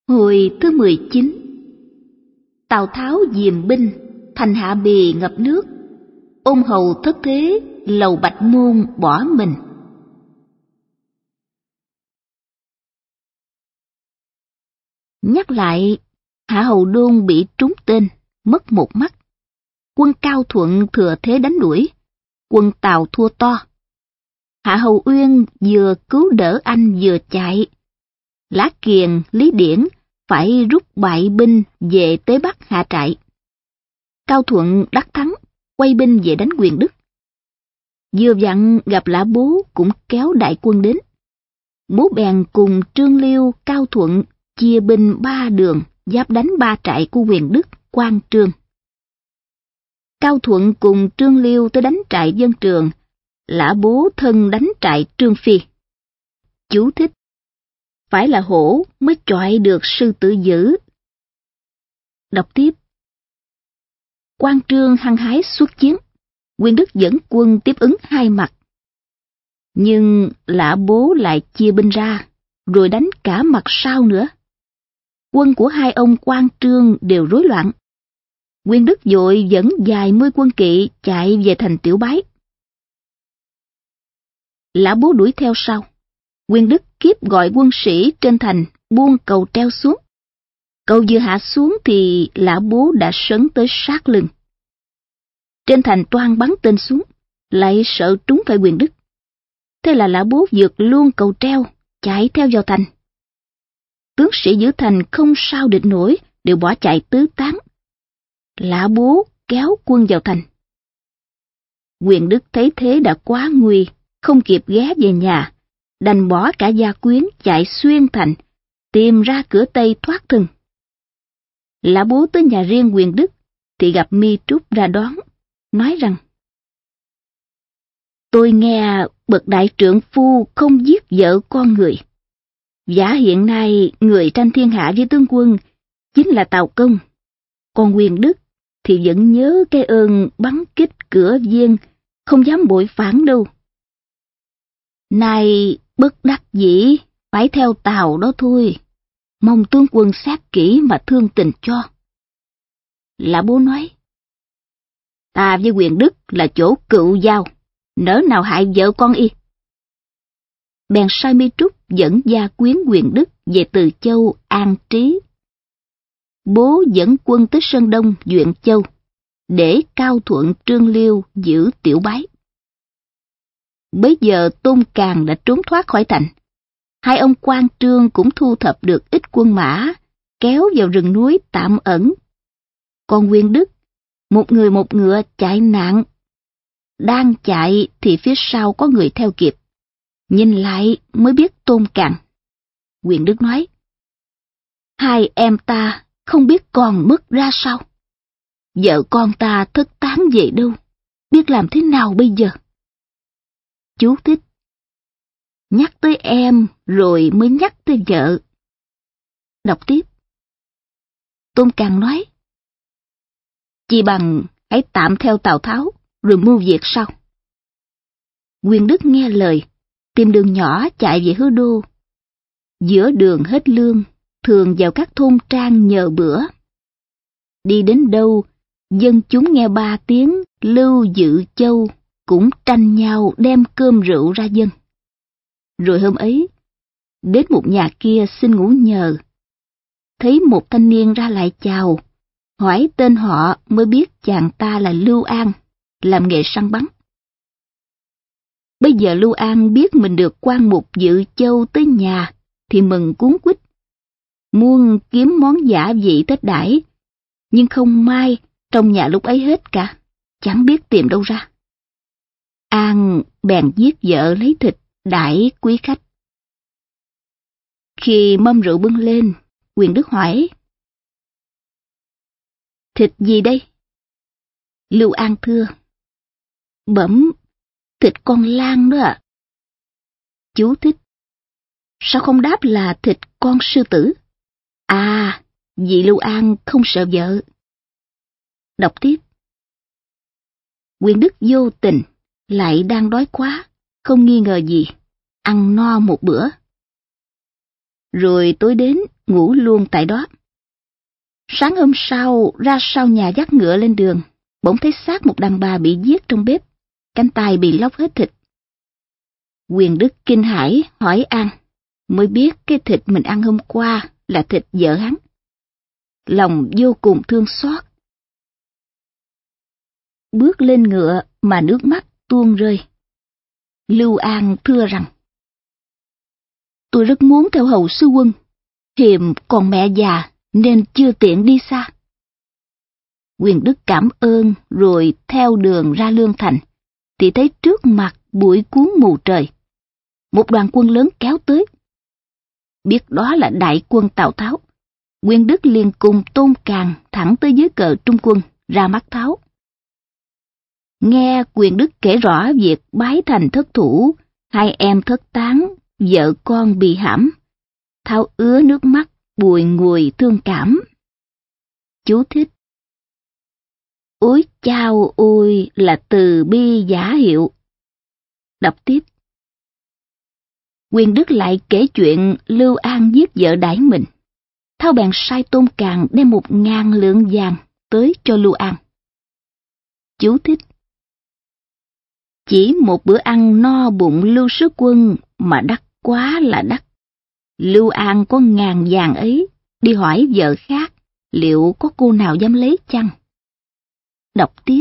Hồi thứ 19. Tào Tháo diềm binh, thành Hạ Bì ngập nước, ôn hầu thất thế, lầu Bạch Môn bỏ mình. Nhắc lại, Hạ Hầu Đôn bị trúng tên, mất một mắt. Quân Cao Thuận thừa thế đánh đuổi, quân Tào thua to. Hạ Hầu Uyên vừa cứu đỡ anh vừa chạy. Lã Kiền, Lý Điển phải rút bại binh về Tế Bắc hạ trại. Cao Thuận đắc thắng, quay binh về đánh Quyền Đức. Vừa vặn gặp Lã Bố cũng kéo đại quân đến. Bố bèn cùng Trương Liêu, Cao Thuận chia binh 3 đường giáp đánh 3 trại của Quyền Đức, Quan Trương. Cao Thuận cùng Trương Liêu tới đánh trại Vân Trường, Lã Bố thân đánh trại Trương Phi. Chú thích: phải là hổ mới chọi được sư tử dữ. Đọc tiếp. Quan Trương hăng hái xuất chiến, Quyền Đức dẫn quân tiếp ứng hai mặt. Nhưng Lã Bố lại chia binh ra, rồi đánh cả mặt sau nữa. Quân của hai ông Quan Trương đều rối loạn. Quyền Đức vội dẫn vài mươi quân kỵ chạy về thành Tiểu Bái. Lã Bố đuổi theo sau. Quyền Đức kiếp gọi quân sĩ trên thành buông cầu treo xuống. Cầu vừa hạ xuống thì Lã Bố đã sấn tới sát lưng. Trên thành toan bắn tên xuống, lại sợ trúng phải Quyền Đức. Thế là Lã Bố vượt luôn cầu treo, chạy theo vào thành. Tướng sĩ giữ thành không sao địch nổi, đều bỏ chạy tứ tán. Lã Bố kéo quân vào thành. Quyền Đức thấy thế đã quá nguy, không kịp ghé về nhà, đành bỏ cả gia quyến chạy xuyên thành, tìm ra cửa Tây thoát thân. Lã Bố tới nhà riêng Quyền Đức thì gặp Mi Trúc ra đón, nói rằng: tôi nghe bậc đại trượng phu không giết vợ con người. Giả hiện nay người tranh thiên hạ với tướng quân chính là Tào Công, còn Quyền Đức thì vẫn nhớ cái ơn bắn kích cửa Viên, không dám bội phản đâu. Nay bất đắc dĩ phải theo Tào đó thôi, mong tướng quân xét kỹ mà thương tình cho. Lã Bố nói: ta với Quyền Đức là chỗ cựu giao, nỡ nào hại vợ con y. Bèn sai Mi Trúc dẫn gia quyến Quyền Đức về Từ Châu an trí. Bố dẫn quân tới Sơn Đông Duyện Châu, để Cao Thuận Trương Liêu giữ Tiểu Bái. Bấy giờ Tôn Càn đã trốn thoát khỏi thành. Hai ông Quan Trương cũng thu thập được ít quân mã, kéo vào rừng núi tạm ẩn. Còn Quyền Đức, một người một ngựa chạy nạn. Đang chạy thì phía sau có người theo kịp. Nhìn lại mới biết Tôn Càn. Quyền Đức nói: hai em ta không biết còn mất ra sao. Vợ con ta thất tán về đâu, biết làm thế nào bây giờ? Chú thích: nhắc tới em rồi mới nhắc tới vợ. Đọc tiếp. Tôn Càn nói: chi bằng hãy tạm theo Tào Tháo rồi mưu việc sau. Quyền Đức nghe lời, tìm đường nhỏ chạy về Hứa Đô. Giữa đường hết lương, thường vào các thôn trang nhờ bữa. Đi đến đâu, dân chúng nghe 3 tiếng Lưu Dự Châu cũng tranh nhau đem cơm rượu ra dâng. Rồi hôm ấy, đến một nhà kia xin ngủ nhờ. Thấy một thanh niên ra lại chào, hỏi tên họ mới biết chàng ta là Lưu An, làm nghề săn bắn. Bây giờ Lưu An biết mình được quan mục Dự Châu tới nhà, thì mừng cuống quýt. Muốn kiếm món giả vị tết đãi, nhưng không may trong nhà lúc ấy hết cả, chẳng biết tìm đâu ra. An bèn giết vợ lấy thịt đãi quý khách. Khi mâm rượu bưng lên, Quyền Đức hỏi: thịt gì đây? Lưu An thưa: bẩm, thịt con lang đó ạ. Chú thích: sao không đáp là thịt con sư tử? À, vì Lưu An không sợ vợ. Đọc tiếp. Quyền Đức vô tình, lại đang đói quá, không nghi ngờ gì, ăn no một bữa. rồi tối đến ngủ luôn tại đó. Sáng hôm sau ra sau nhà dắt ngựa lên đường, bỗng thấy xác một đàn bà bị giết trong bếp, cánh tay bị lóc hết thịt. Quyền Đức kinh hãi hỏi An, mới biết cái thịt mình ăn hôm qua là thịt vợ hắn. Lòng vô cùng thương xót. Bước lên ngựa mà nước mắt tuôn rơi. Lưu An thưa rằng, tôi rất muốn theo hầu sư quân, hiềm còn mẹ già nên chưa tiện đi xa. Quyền Đức cảm ơn rồi theo đường ra Lương Thành, thì thấy trước mặt bụi cuốn mù trời. Một đoàn quân lớn kéo tới. Biết đó là đại quân Tào Tháo, Quyền Đức liền cùng Tôn Càn thẳng tới dưới cờ trung quân, ra mắt Tháo. Nghe Quyền Đức kể rõ việc Bái Thành thất thủ, hai em thất tán, vợ con bị hãm, Tháo ứa nước mắt, bùi ngùi thương cảm. Chú thích: Ối chao ôi là từ bi giả hiệu. Đọc tiếp. Quyền Đức lại kể chuyện Lưu An giết vợ đãi mình. Tháo bèn sai Tôn Càn đem 1000 lượng vàng tới cho Lưu An. Chú thích: Chỉ một bữa ăn no bụng Lưu sứ quân mà đắt quá là đắt. Lưu An có 1000 vàng ấy, đi hỏi vợ khác, liệu có cô nào dám lấy chăng? Đọc tiếp.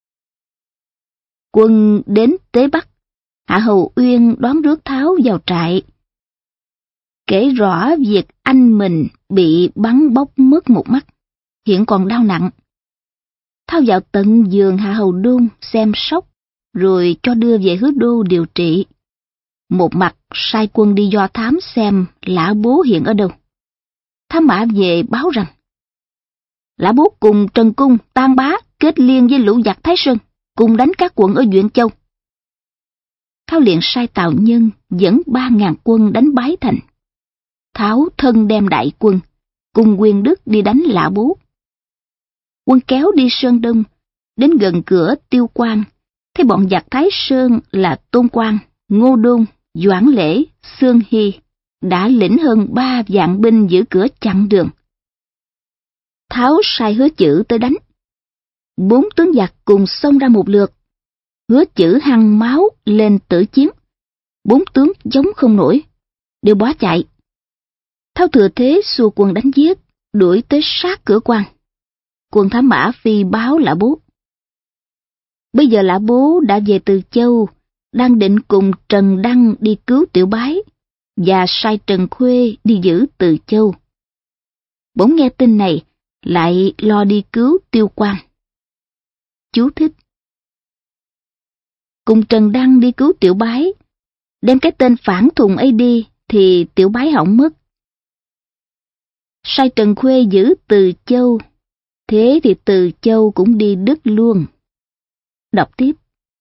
Quân đến Tế Bắc, Hạ Hầu Uyên đón rước Tháo vào trại. Kể rõ việc anh mình bị bắn bốc mất một mắt, hiện còn đau nặng. Tháo vào tận giường Hạ Hầu Đôn xem sóc, rồi cho đưa về Hứa Đô điều trị. Một mặt sai quân đi do thám xem Lã Bố hiện ở đâu. Thám mã về báo rằng Lã Bố cùng Trần Cung, Tan Bá kết liên với lũ giặc Thái Sơn, cùng đánh các quận ở Duyện Châu. Tháo liền sai Tào Nhân dẫn 3000 quân đánh Bái Thành. Tháo thân đem đại quân, cùng Quyền Đức đi đánh Lã Bố. Quân kéo đi Sơn Đông, đến gần cửa Tiêu Quan, thấy bọn giặc Thái Sơn là Tôn Quang, Ngô Đôn, Doãn Lễ, Xương Hy đã lĩnh hơn 3 vạn binh giữ cửa chặn đường. Tháo sai Hứa Chử tới đánh. 4 tướng giặc cùng xông ra một lượt. Hứa Chử hăng máu lên tử chiến. 4 tướng chống không nổi, đều bỏ chạy. Tháo thừa thế xua quân đánh giết, đuổi tới sát cửa quan. Quân thám mã phi báo Lã Bố. Bây giờ Lã Bố đã về Từ Châu, đang định cùng Trần Đăng đi cứu Tiểu Bái, và sai Trần Khuê đi giữ Từ Châu. Bỗng nghe tin này, lại lo đi cứu Tiêu Quan. Chú thích: Cùng Trần Đăng đi cứu Tiểu Bái, đem cái tên phản thùng ấy đi thì Tiểu Bái hỏng mất. Sai Trần Khuê giữ Từ Châu, thế thì Từ Châu cũng đi đứt luôn. Đọc tiếp.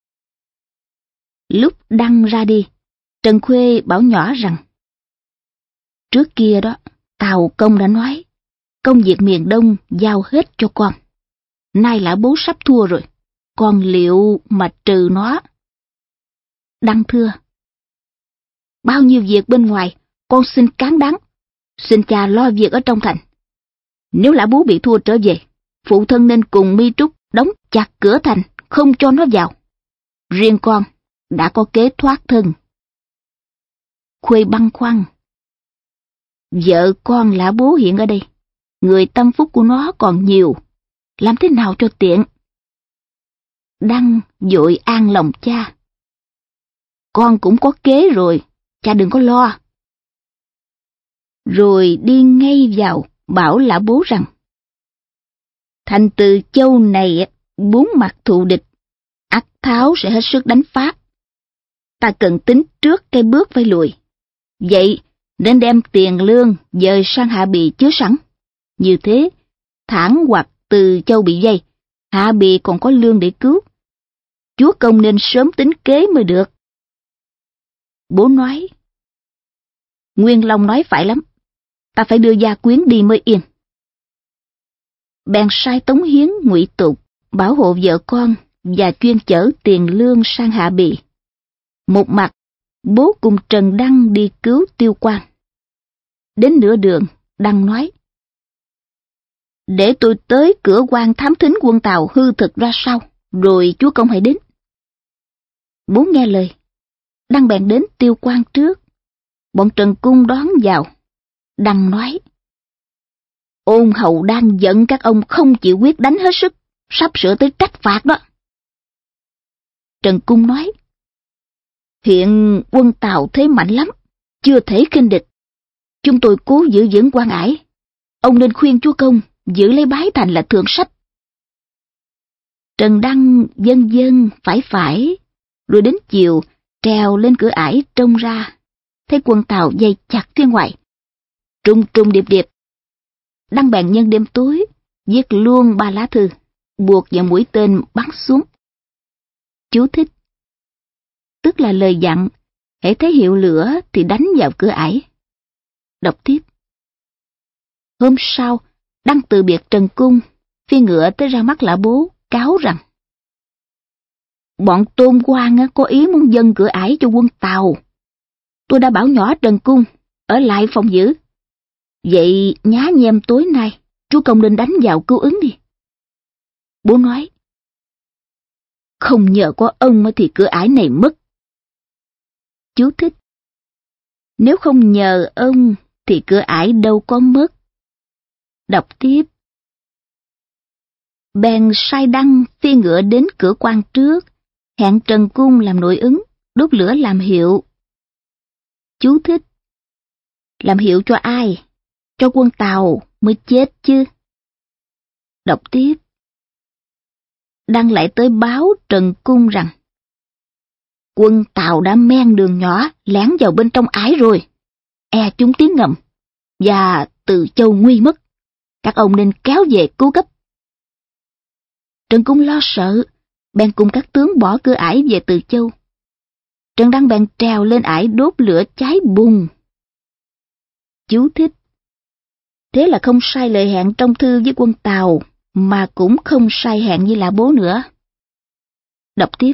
Lúc Đăng ra đi, Trần Khuê bảo nhỏ rằng: Trước kia đó, Tào Công đã nói, công việc miền Đông giao hết cho con. Nay Lã Bố sắp thua rồi, con liệu mà trừ nó? Đăng thưa: Bao nhiêu việc bên ngoài, con xin cán đáng, xin cha lo việc ở trong thành. Nếu Lã Bố bị thua trở về, phụ thân nên cùng Mi Trúc đóng chặt cửa thành, không cho nó vào. Riêng con đã có kế thoát thân. Khuê băn khoăn: Vợ con Lã Bố hiện ở đây, người tâm phúc của nó còn nhiều, làm thế nào cho tiện? Đăng vội an lòng cha: Con cũng có kế rồi, cha đừng có lo. Rồi đi ngay vào bảo Lã Bố rằng: Thành Từ Châu này 4 mặt thù địch, ắt Tháo sẽ hết sức đánh phá. Ta cần tính trước cái bước phải lùi. Vậy nên đem tiền lương dời sang Hạ Bì chứa sẵn. Như thế, thản hoặc Từ Châu bị vây, Hạ Bì còn có lương để cứu. Chúa công nên sớm tính kế mới được. Bố nói: Nguyên Long nói phải lắm, ta phải đưa gia quyến đi mới yên. Bèn sai Tống Hiến, Ngụy Tục bảo hộ vợ con và chuyên chở tiền lương sang Hạ Bì. Một mặt, bố cùng Trần Đăng đi cứu Tiêu Quan. Đến nửa đường, Đăng nói: để tôi tới cửa quan thám thính quân Tàu hư thực ra sao, rồi chúa công hãy đến. Bố nghe lời, Đăng bèn đến Tiêu Quan trước. Bọn Trần Cung đón vào. Đăng nói: ôn hầu đang giận các ông không chịu quyết đánh hết sức, sắp sửa tới trách phạt đó. Trần Cung nói: hiện quân Tàu thế mạnh lắm, chưa thể khinh địch. Chúng tôi cố giữ vững Quan Ải. Ông nên khuyên chúa công giữ lấy Bái Thành là thượng sách. Trần Đăng vâng vâng phải, rồi đến chiều trèo lên cửa ải trông ra, thấy quân Tàu dây chặt phía ngoài, trùng trùng điệp điệp. Đăng bèn nhân đêm tối viết luôn 3 lá thư, buộc vào mũi tên bắn xuống. Chú thích: tức là lời dặn, hễ thấy hiệu lửa thì đánh vào cửa ải. Đọc tiếp. Hôm sau, Đăng từ biệt Trần Cung, phi ngựa tới ra mắt Lã Bố, cáo rằng: bọn Tôn Quang có ý muốn dâng cửa ải cho quân Tàu. Tôi đã bảo nhỏ Trần Cung ở lại phòng giữ. Vậy nhá nhem tối nay, chúa công nên đánh vào cứu ứng đi. Bố nói: không nhờ có ông thì cửa ải này mất. Chú thích: nếu không nhờ ông thì cửa ải đâu có mất. Đọc tiếp. Bèn sai Đăng phi ngựa đến cửa quan trước, hẹn Trần Cung làm nội ứng, đốt lửa làm hiệu. Chú thích: làm hiệu cho ai? Cho quân Tàu mới chết chứ. Đọc tiếp. Đăng lại tới báo Trần Cung rằng: quân Tàu đã men đường nhỏ lẻn vào bên trong ải rồi, chúng tiếng ngầm, và Từ Châu nguy mất. Các ông nên kéo về cứu gấp. Trần Cung lo sợ, bèn cùng các tướng bỏ cửa ải về Từ Châu. Trần Đăng bèn trèo lên ải đốt lửa cháy bùng. Chú thích: thế là không sai lời hẹn trong thư với quân Tàu, mà cũng không sai hẹn với Lã Bố nữa. Đọc tiếp.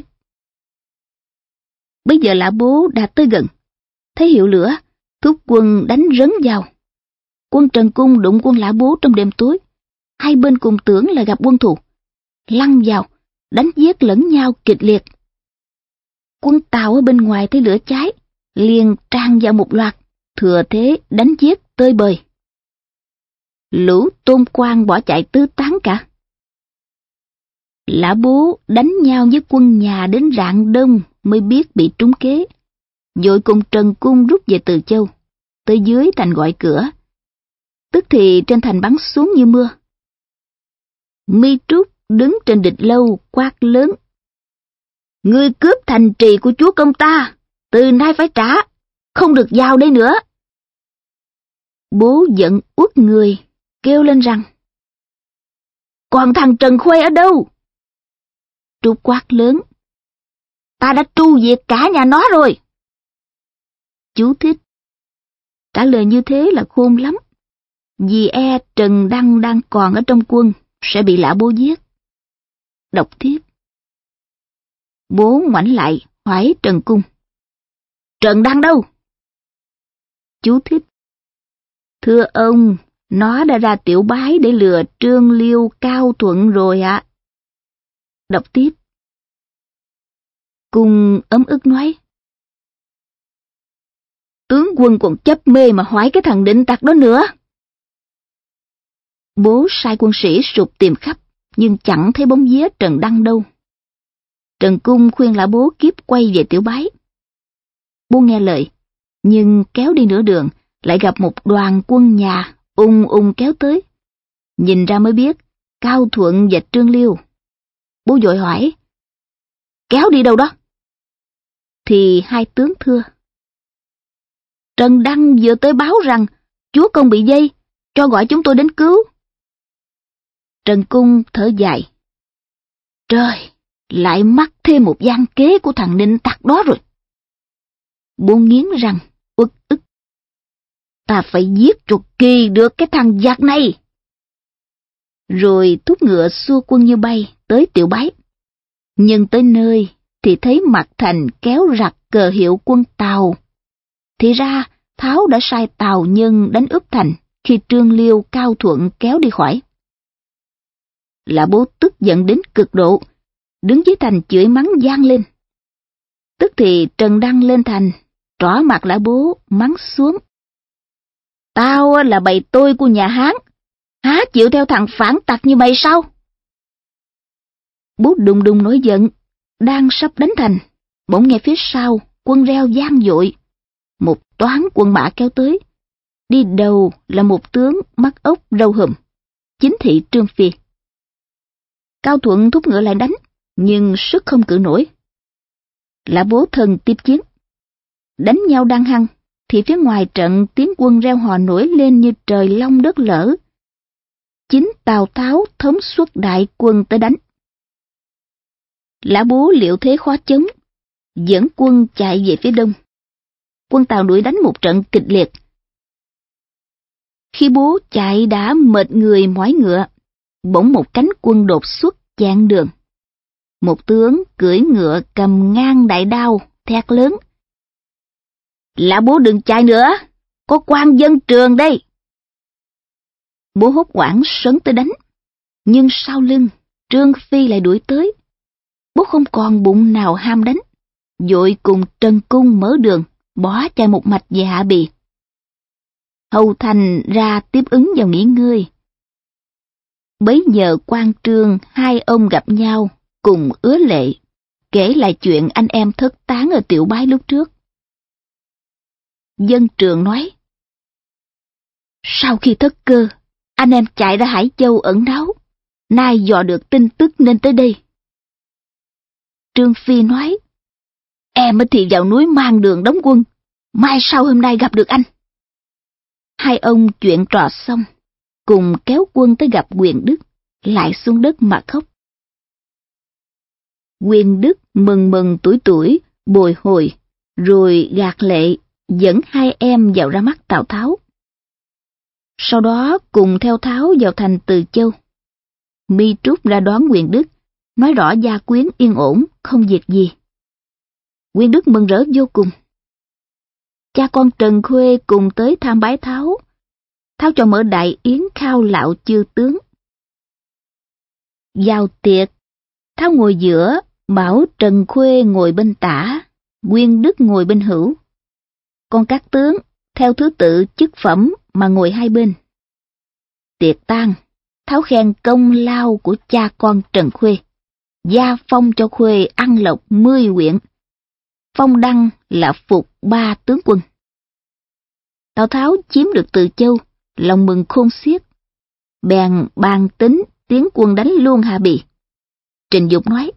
Bây giờ Lã Bố đã tới gần, thấy hiệu lửa, thúc quân đánh rấn vào. Quân Trần Cung đụng quân Lã Bố trong đêm tối, hai bên cùng tưởng là gặp quân thù, lăn vào, đánh giết lẫn nhau kịch liệt. Quân Tàu ở bên ngoài thấy lửa cháy, liền tràn vào một loạt, thừa thế đánh giết tơi bời. Lũ Tôn Quang bỏ chạy tứ tán cả. Lã Bố đánh nhau với quân nhà đến rạng đông mới biết bị trúng kế, vội cùng Trần Cung rút về Từ Châu, tới dưới thành gọi cửa. Tức thì trên thành bắn xuống như mưa. Mi Trúc đứng trên địch lâu quát lớn: ngươi cướp thành trì của chúa công ta, từ nay phải trả, không được vào đây nữa. Bố giận uất người, kêu lên rằng: còn thằng Trần Khuê ở đâu? Trúc quát lớn: ta đã tru diệt cả nhà nó rồi. Chú thích: trả lời như thế là khôn lắm, vì Trần Đăng đang còn ở trong quân, sẽ bị Lã Bố giết. Đọc tiếp. Bố ngoảnh lại hỏi Trần Cung: Trần Đăng đâu? Chú thích: thưa ông, nó đã ra Tiểu Bái để lừa Trương Liêu Cao Thuận rồi ạ. Đọc tiếp. Cung ấm ức nói: tướng quân còn chấp mê mà hỏi cái thằng định tặc đó nữa. Bố sai quân sĩ sục tìm khắp, nhưng chẳng thấy bóng vía Trần Đăng đâu. Trần Cung khuyên Lã Bố kiếp quay về Tiểu Bái. Bố nghe lời, nhưng kéo đi nửa đường, lại gặp một đoàn quân nhà ung kéo tới. Nhìn ra mới biết, Cao Thuận và Trương Liêu. Bố vội hỏi: kéo đi đâu đó? Thì hai tướng thưa: Trần Đăng vừa tới báo rằng chúa công bị dây, cho gọi chúng tôi đến cứu. Trần Cung thở dài: trời, lại mắc thêm một gian kế của thằng Ninh Tặc đó rồi. Bố nghiến răng uất ức: ta phải giết cho kỳ được cái thằng giặc này. Rồi thúc ngựa xua quân như bay tới Tiểu Bái. Nhưng tới nơi thì thấy mặt thành kéo rặt cờ hiệu quân Tàu. Thì ra Tháo đã sai Tào Nhân đánh úp thành khi Trương Liêu Cao Thuận kéo đi khỏi. Lã Bố tức giận đến cực độ, đứng dưới thành chửi mắng vang lên. Tức thì Trần Đăng lên thành, trỏ mặt Lã Bố mắng xuống. Tao là bầy tôi của nhà Hán, há chịu theo thằng phản tặc như mày sao? Bố đùng đùng nổi giận, đang sắp đánh thành, bỗng nghe phía sau quân reo vang dội. Một toán quân mã kéo tới, đi đầu là một tướng mắt ốc râu hùm, chính thị Trương Phi. Cao Thuận thúc ngựa lại đánh, nhưng sức không cự nổi. Lã Bố thần tiếp chiến. Đánh nhau đang hăng, thì phía ngoài trận tiếng quân reo hò nổi lên như trời long đất lở. Chính Tào Tháo thống suất đại quân tới đánh. Lã Bố liệu thế khó chống, dẫn quân chạy về phía đông. Quân Tào đuổi đánh một trận kịch liệt. Khi Bố chạy đã mệt người mỏi ngựa, bỗng một cánh quân đột xuất chặn đường. Một tướng cưỡi ngựa cầm ngang đại đao, thét lớn. Lã Bố đừng chạy nữa, có quan dân Trường đây. Bố hốt hoảng sấn tới đánh, nhưng sau lưng Trương Phi lại đuổi tới. Bố không còn bụng nào ham đánh, vội cùng Trần Cung mở đường, bỏ chạy một mạch về Hạ Bì. Hầu Thành ra tiếp ứng vào nghỉ ngơi. Bấy giờ Quan Trương hai ông gặp nhau, cùng ứa lệ, kể lại chuyện anh em thất tán ở Tiểu Bái lúc trước. Dân Trường nói, sau khi thất cơ, anh em chạy ra Hải Châu ẩn náu, nay dò được tin tức nên tới đây. Trương Phi nói, em thì vào núi mang đường đóng quân, mai sau hôm nay gặp được anh. Hai ông chuyện trò xong, cùng kéo quân tới gặp Quyền Đức, lại xuống đất mà khóc. Quyền Đức mừng mừng tuổi, bồi hồi, rồi gạt lệ, dẫn hai em vào ra mắt Tào Tháo. Sau đó cùng theo Tháo vào thành Từ Châu. Mi Trúc ra đón Quyền Đức, nói rõ gia quyến yên ổn, không việc gì. Quyền Đức mừng rỡ vô cùng. Cha con Trần Khuê cùng tới tham bái Tháo. Tháo cho mở đại yến khao lạo chư tướng. Vào tiệc, Tháo ngồi giữa, bảo Trần Khuê ngồi bên tả, Quyền Đức ngồi bên hữu. Còn các tướng theo thứ tự chức phẩm mà ngồi hai bên. Tiệc tang, Tháo khen công lao của cha con Trần Khuê, gia phong cho Khuê ăn lộc 10 huyện, phong đăng là phục 3 tướng quân. Tào Tháo chiếm được Từ Châu, lòng mừng khôn xiết, bèn bàn tính tiến quân đánh luôn Hạ Bì. Trình Dục nói,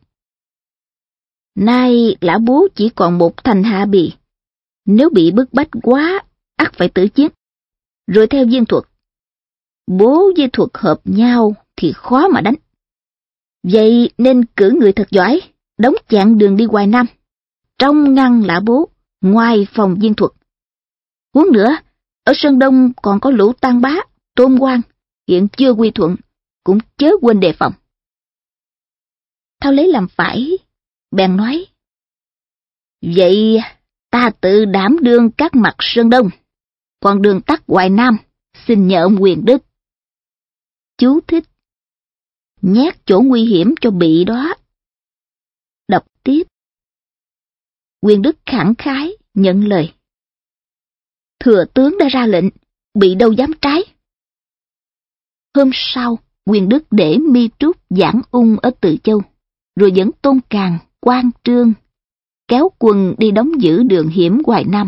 nay Lã Bố chỉ còn một thành Hạ Bì, nếu bị bức bách quá, ắt phải tử chiến. Rồi theo Viên Thuật, Bố với Thuật hợp nhau thì khó mà đánh. Vậy nên cử người thật giỏi, đóng chặn đường đi Hoài Nam, trong ngăn Lã Bố, ngoài phòng Viên Thuật. Huống nữa, ở Sơn Đông còn có lũ Tang Bá, Tôn Quang, hiện chưa quy thuận, cũng chớ quên đề phòng. Thao lấy làm phải, bèn nói, vậy ta tự đảm đương các mặt Sơn Đông, còn đường tắt Hoài Nam, xin nhờ ông Quyền Đức. Chú thích: nhét chỗ nguy hiểm cho bị đó. Đọc tiếp. Quyền Đức khẳng khái nhận lời. Thừa tướng đã ra lệnh, bị đâu dám trái. Hôm sau, Quyền Đức để Mi Trúc giảng ung ở Từ Châu, rồi dẫn Tôn Càn, Quan Trương kéo quân đi đóng giữ đường hiểm Hoài Nam.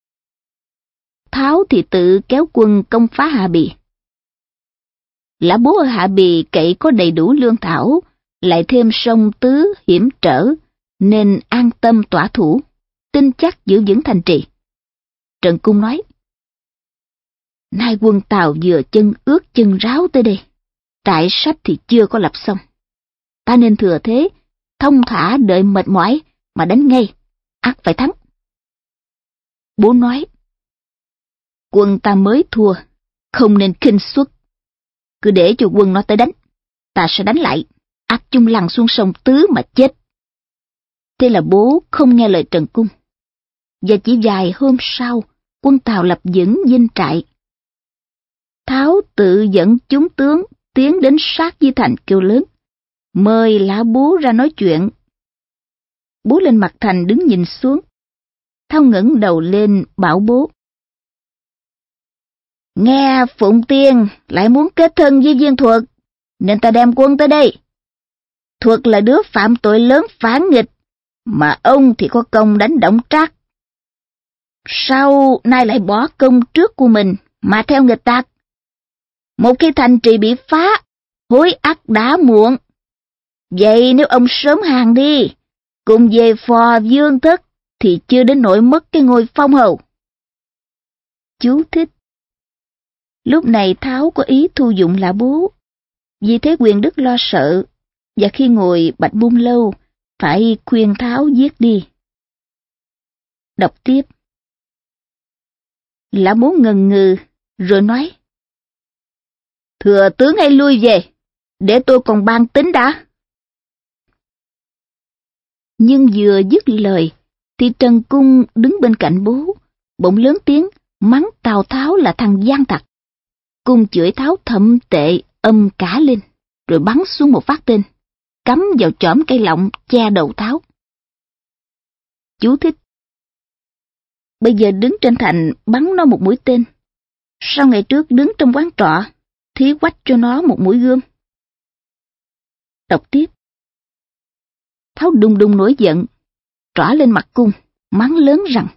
Tháo thì tự kéo quân công phá Hạ Bì. Lã Bố ở Hạ Bì cậy có đầy đủ lương thảo, lại thêm sông Tứ hiểm trở, nên an tâm tỏa thủ, tin chắc giữ vững thành trì. Trần Cung nói, nay quân Tào vừa chân ướt chân ráo tới đây, trại sách thì chưa có lập xong. Ta nên thừa thế, thông thả đợi mệt mỏi mà đánh ngay, ắt phải thắng. Bố nói, quân ta mới thua, không nên khinh suất. Cứ để cho quân nó tới đánh, ta sẽ đánh lại, ắt chung lăn xuống sông Tứ mà chết. Thế là bố không nghe lời Trần Cung, và chỉ vài hôm sau quân Tào lập vững dinh trại. Tháo tự dẫn chúng tướng tiến đến sát với thành kêu lớn, mời Lã Bố ra nói chuyện. Bố lên mặt thành đứng nhìn xuống. Tháo ngẩng đầu lên bảo Bố: nghe Phụng Tiên lại muốn kết thân với Viên Thuật, nên ta đem quân tới đây. Thuật là đứa phạm tội lớn phản nghịch, mà ông thì có công đánh Đổng Trác. Sao nay lại bỏ công trước của mình mà theo nghịch tặc? Một khi thành trì bị phá, hối ắt đã muộn. Vậy nếu ông sớm hàng đi, cùng về phò vương thất, thì chưa đến nỗi mất cái ngôi phong hầu. Chú thích: lúc này Tháo có ý thu dụng Lã Bố, vì thế Quyền Đức lo sợ, và khi ngồi Bạch Môn lâu, phải khuyên Tháo giết đi. Đọc tiếp. Lã Bố ngần ngừ, rồi nói: thừa tướng hãy lui về, để tôi còn ban tính đã. Nhưng vừa dứt lời, thì Trần Cung đứng bên cạnh Bố, bỗng lớn tiếng mắng Tào Tháo là thằng gian tặc. Cung chửi Tháo thậm tệ âm cả lên, rồi bắn xuống một phát tên, cắm vào chõm cây lọng che đầu Tháo. Chú thích: bây giờ đứng trên thành bắn nó một mũi tên, sau ngày trước đứng trong quán trọ, thí quách cho nó một mũi gươm. Đọc tiếp. Tháo đùng đùng nổi giận, trỏ lên mặt Cung, mắng lớn rằng: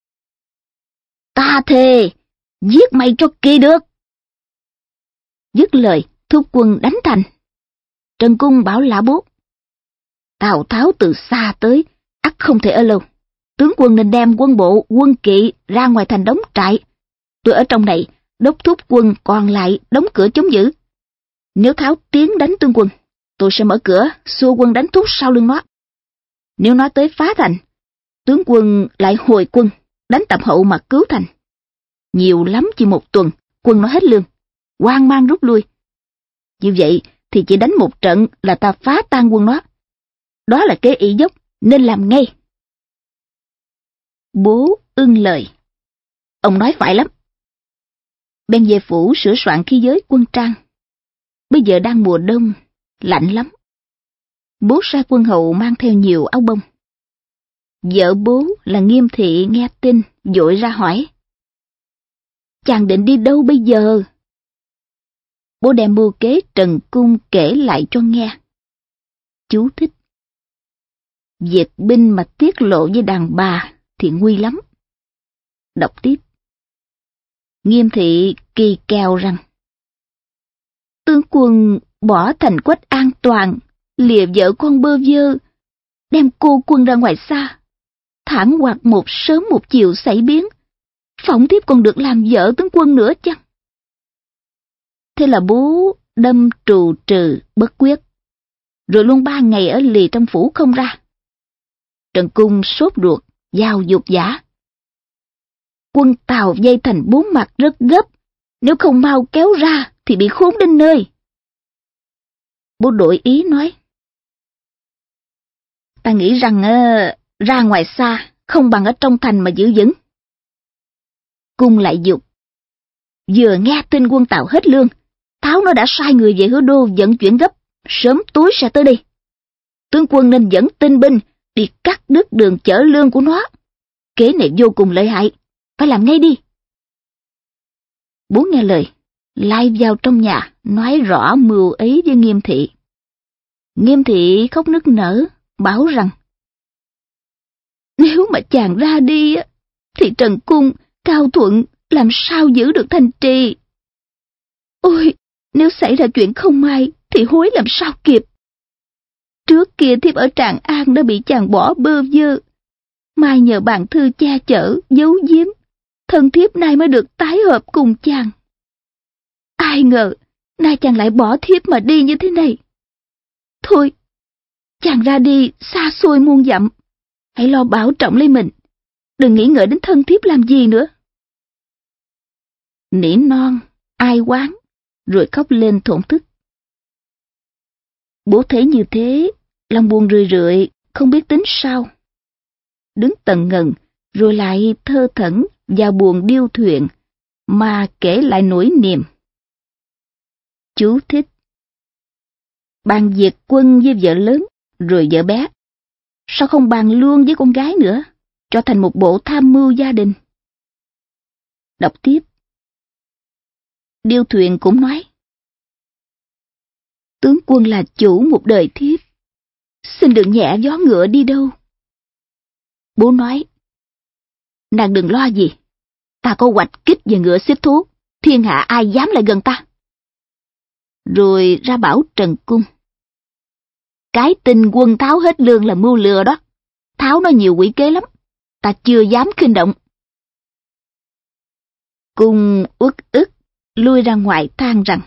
ta thề giết mày cho kỳ được. Dứt lời, thúc quân đánh thành. Trần Cung bảo Lã Bố: Tào Tháo từ xa tới, ắt không thể ở lâu. Tướng quân nên đem quân bộ, quân kỵ ra ngoài thành đóng trại. Tôi ở trong này, đốc thúc quân còn lại đóng cửa chống giữ. Nếu Tháo tiến đánh tướng quân, tôi sẽ mở cửa, xua quân đánh thúc sau lưng nó. Nếu nó tới phá thành, tướng quân lại hồi quân, đánh tập hậu mà cứu thành. Nhiều lắm chỉ một tuần, quân nó hết lương, hoang mang rút lui. Như vậy thì chỉ đánh một trận là ta phá tan quân nó. Đó là kế ỷ dốc, nên làm ngay. Bố ưng lời. Ông nói phải lắm. Bèn về phủ sửa soạn khí giới quân trang. Bây giờ đang mùa đông, lạnh lắm. Bố sai quân hầu mang theo nhiều áo bông. Vợ bố là Nghiêm Thị nghe tin, vội ra hỏi: chàng định đi đâu bây giờ? Bố đem mưu kế Trần Cung kể lại cho nghe. Chú thích: việc binh mà tiết lộ với đàn bà thì nguy lắm. Đọc tiếp. Nghiêm Thị kỳ kèo rằng: tướng quân bỏ thành Quách an toàn, lìa vợ con bơ vơ, đem cô quân ra ngoài xa, thẳng hoặc một sớm một chiều xảy biến, phỏng thiếp còn được làm vợ tướng quân nữa chăng? Thế là bố đâm trù trừ bất quyết, rồi luôn 3 ngày ở lì trong phủ không ra. Trần Cung sốt ruột, giao dục giả: quân Tào vây thành 4 mặt rất gấp, nếu không mau kéo ra thì bị khốn đến nơi. Bố đổi ý nói: ta nghĩ rằng ra ngoài xa không bằng ở trong thành mà giữ vững. Cung lại dục: vừa nghe tin quân Tào hết lương, Tháo nó đã sai người về Hứa Đô vận chuyển gấp, sớm tối sẽ tới đây. Tướng quân nên dẫn tinh binh đi cắt đứt đường chở lương của nó. Kế này vô cùng lợi hại, phải làm ngay đi. Bố nghe lời, lai vào trong nhà, nói rõ mưu ấy với Nghiêm Thị. Nghiêm Thị khóc nức nở, bảo rằng: nếu mà chàng ra đi, thì Trần Cung, Cao Thuận làm sao giữ được thành trì? Ôi, nếu xảy ra chuyện không may, thì hối làm sao kịp? Trước kia thiếp ở Tràng An đã bị chàng bỏ bơ vơ, mai nhờ bạn thư che chở, giấu giếm, thân thiếp nay mới được tái hợp cùng chàng. Ai ngờ, nay chàng lại bỏ thiếp mà đi như thế này. Thôi, chàng ra đi xa xôi muôn dặm, hãy lo bảo trọng lấy mình, đừng nghĩ ngợi đến thân thiếp làm gì nữa. Nỉ non, ai oán, rồi khóc lên thổn thức. Bố thấy như thế, lòng buồn rười rượi, không biết tính sao. Đứng tần ngần, rồi lại thơ thẩn vào buồng điêu thuyền mà kể lại nỗi niềm. Chú thích: bàn việc quân với vợ lớn, rồi vợ bé. Sao không bàn luôn với con gái nữa, cho thành một bộ tham mưu gia đình? Đọc tiếp. Điêu thuyền cũng nói: tướng quân là chủ một đời thiếp, xin đừng nhẹ gió ngựa đi đâu. Bố nói: nàng đừng lo gì, ta có hoạch kích và ngựa xếp thú, thiên hạ ai dám lại gần ta. Rồi ra bảo Trần Cung: cái tin quân Tháo hết lương là mưu lừa đó. Tháo nó nhiều quỷ kế lắm, ta chưa dám khinh động. Cung uất ức lui ra ngoài than rằng: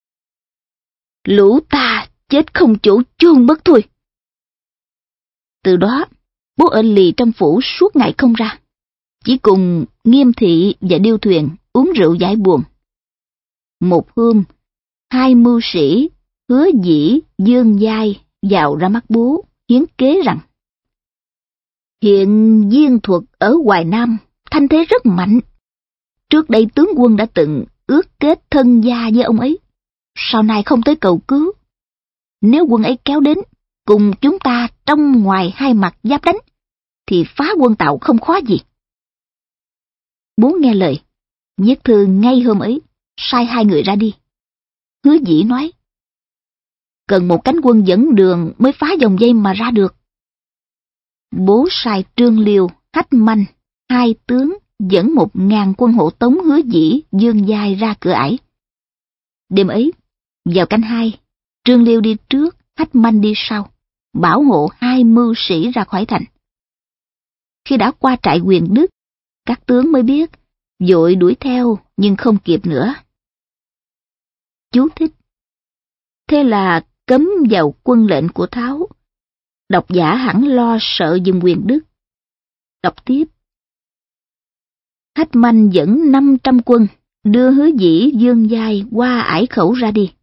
lũ ta chết không chỗ chôn mất thôi. Từ đó, bố ở lì trong phủ suốt ngày không ra, chỉ cùng Nghiêm Thị và Điêu Thuyền uống rượu giải buồn. Một hôm, hai mưu sĩ Hứa Dĩ, Dương Giai vào ra mắt bố, hiến kế rằng: hiện Diên Thuật ở Hoài Nam thanh thế rất mạnh. Trước đây tướng quân đã từng ước kết thân gia với ông ấy, sau này không tới cầu cứu. Nếu quân ấy kéo đến, cùng chúng ta trong ngoài hai mặt giáp đánh, thì phá quân Tào không khó gì. Bố nghe lời, viết thư ngay hôm ấy, sai hai người ra đi. Hứa Dĩ nói: cần một cánh quân dẫn đường mới phá vòng vây mà ra được. Bố sai Trương Liêu, Hách Manh, hai tướng dẫn 1000 quân hộ tống Hứa Dĩ, Dương Giai ra cửa ải. Đêm ấy, vào canh 2, Trương Liêu đi trước, Hách Manh đi sau, bảo hộ hai mưu sĩ ra khỏi thành. Khi đã qua trại Quyền Đức, các tướng mới biết, vội đuổi theo nhưng không kịp nữa. Chú thích: thế là cấm vào quân lệnh của Tháo. Độc giả hẳn lo sợ giùm Quyền Đức. Đọc tiếp. Hách Manh dẫn 500 quân, đưa Hứa Dĩ, Dương Giai qua ải khẩu ra đi.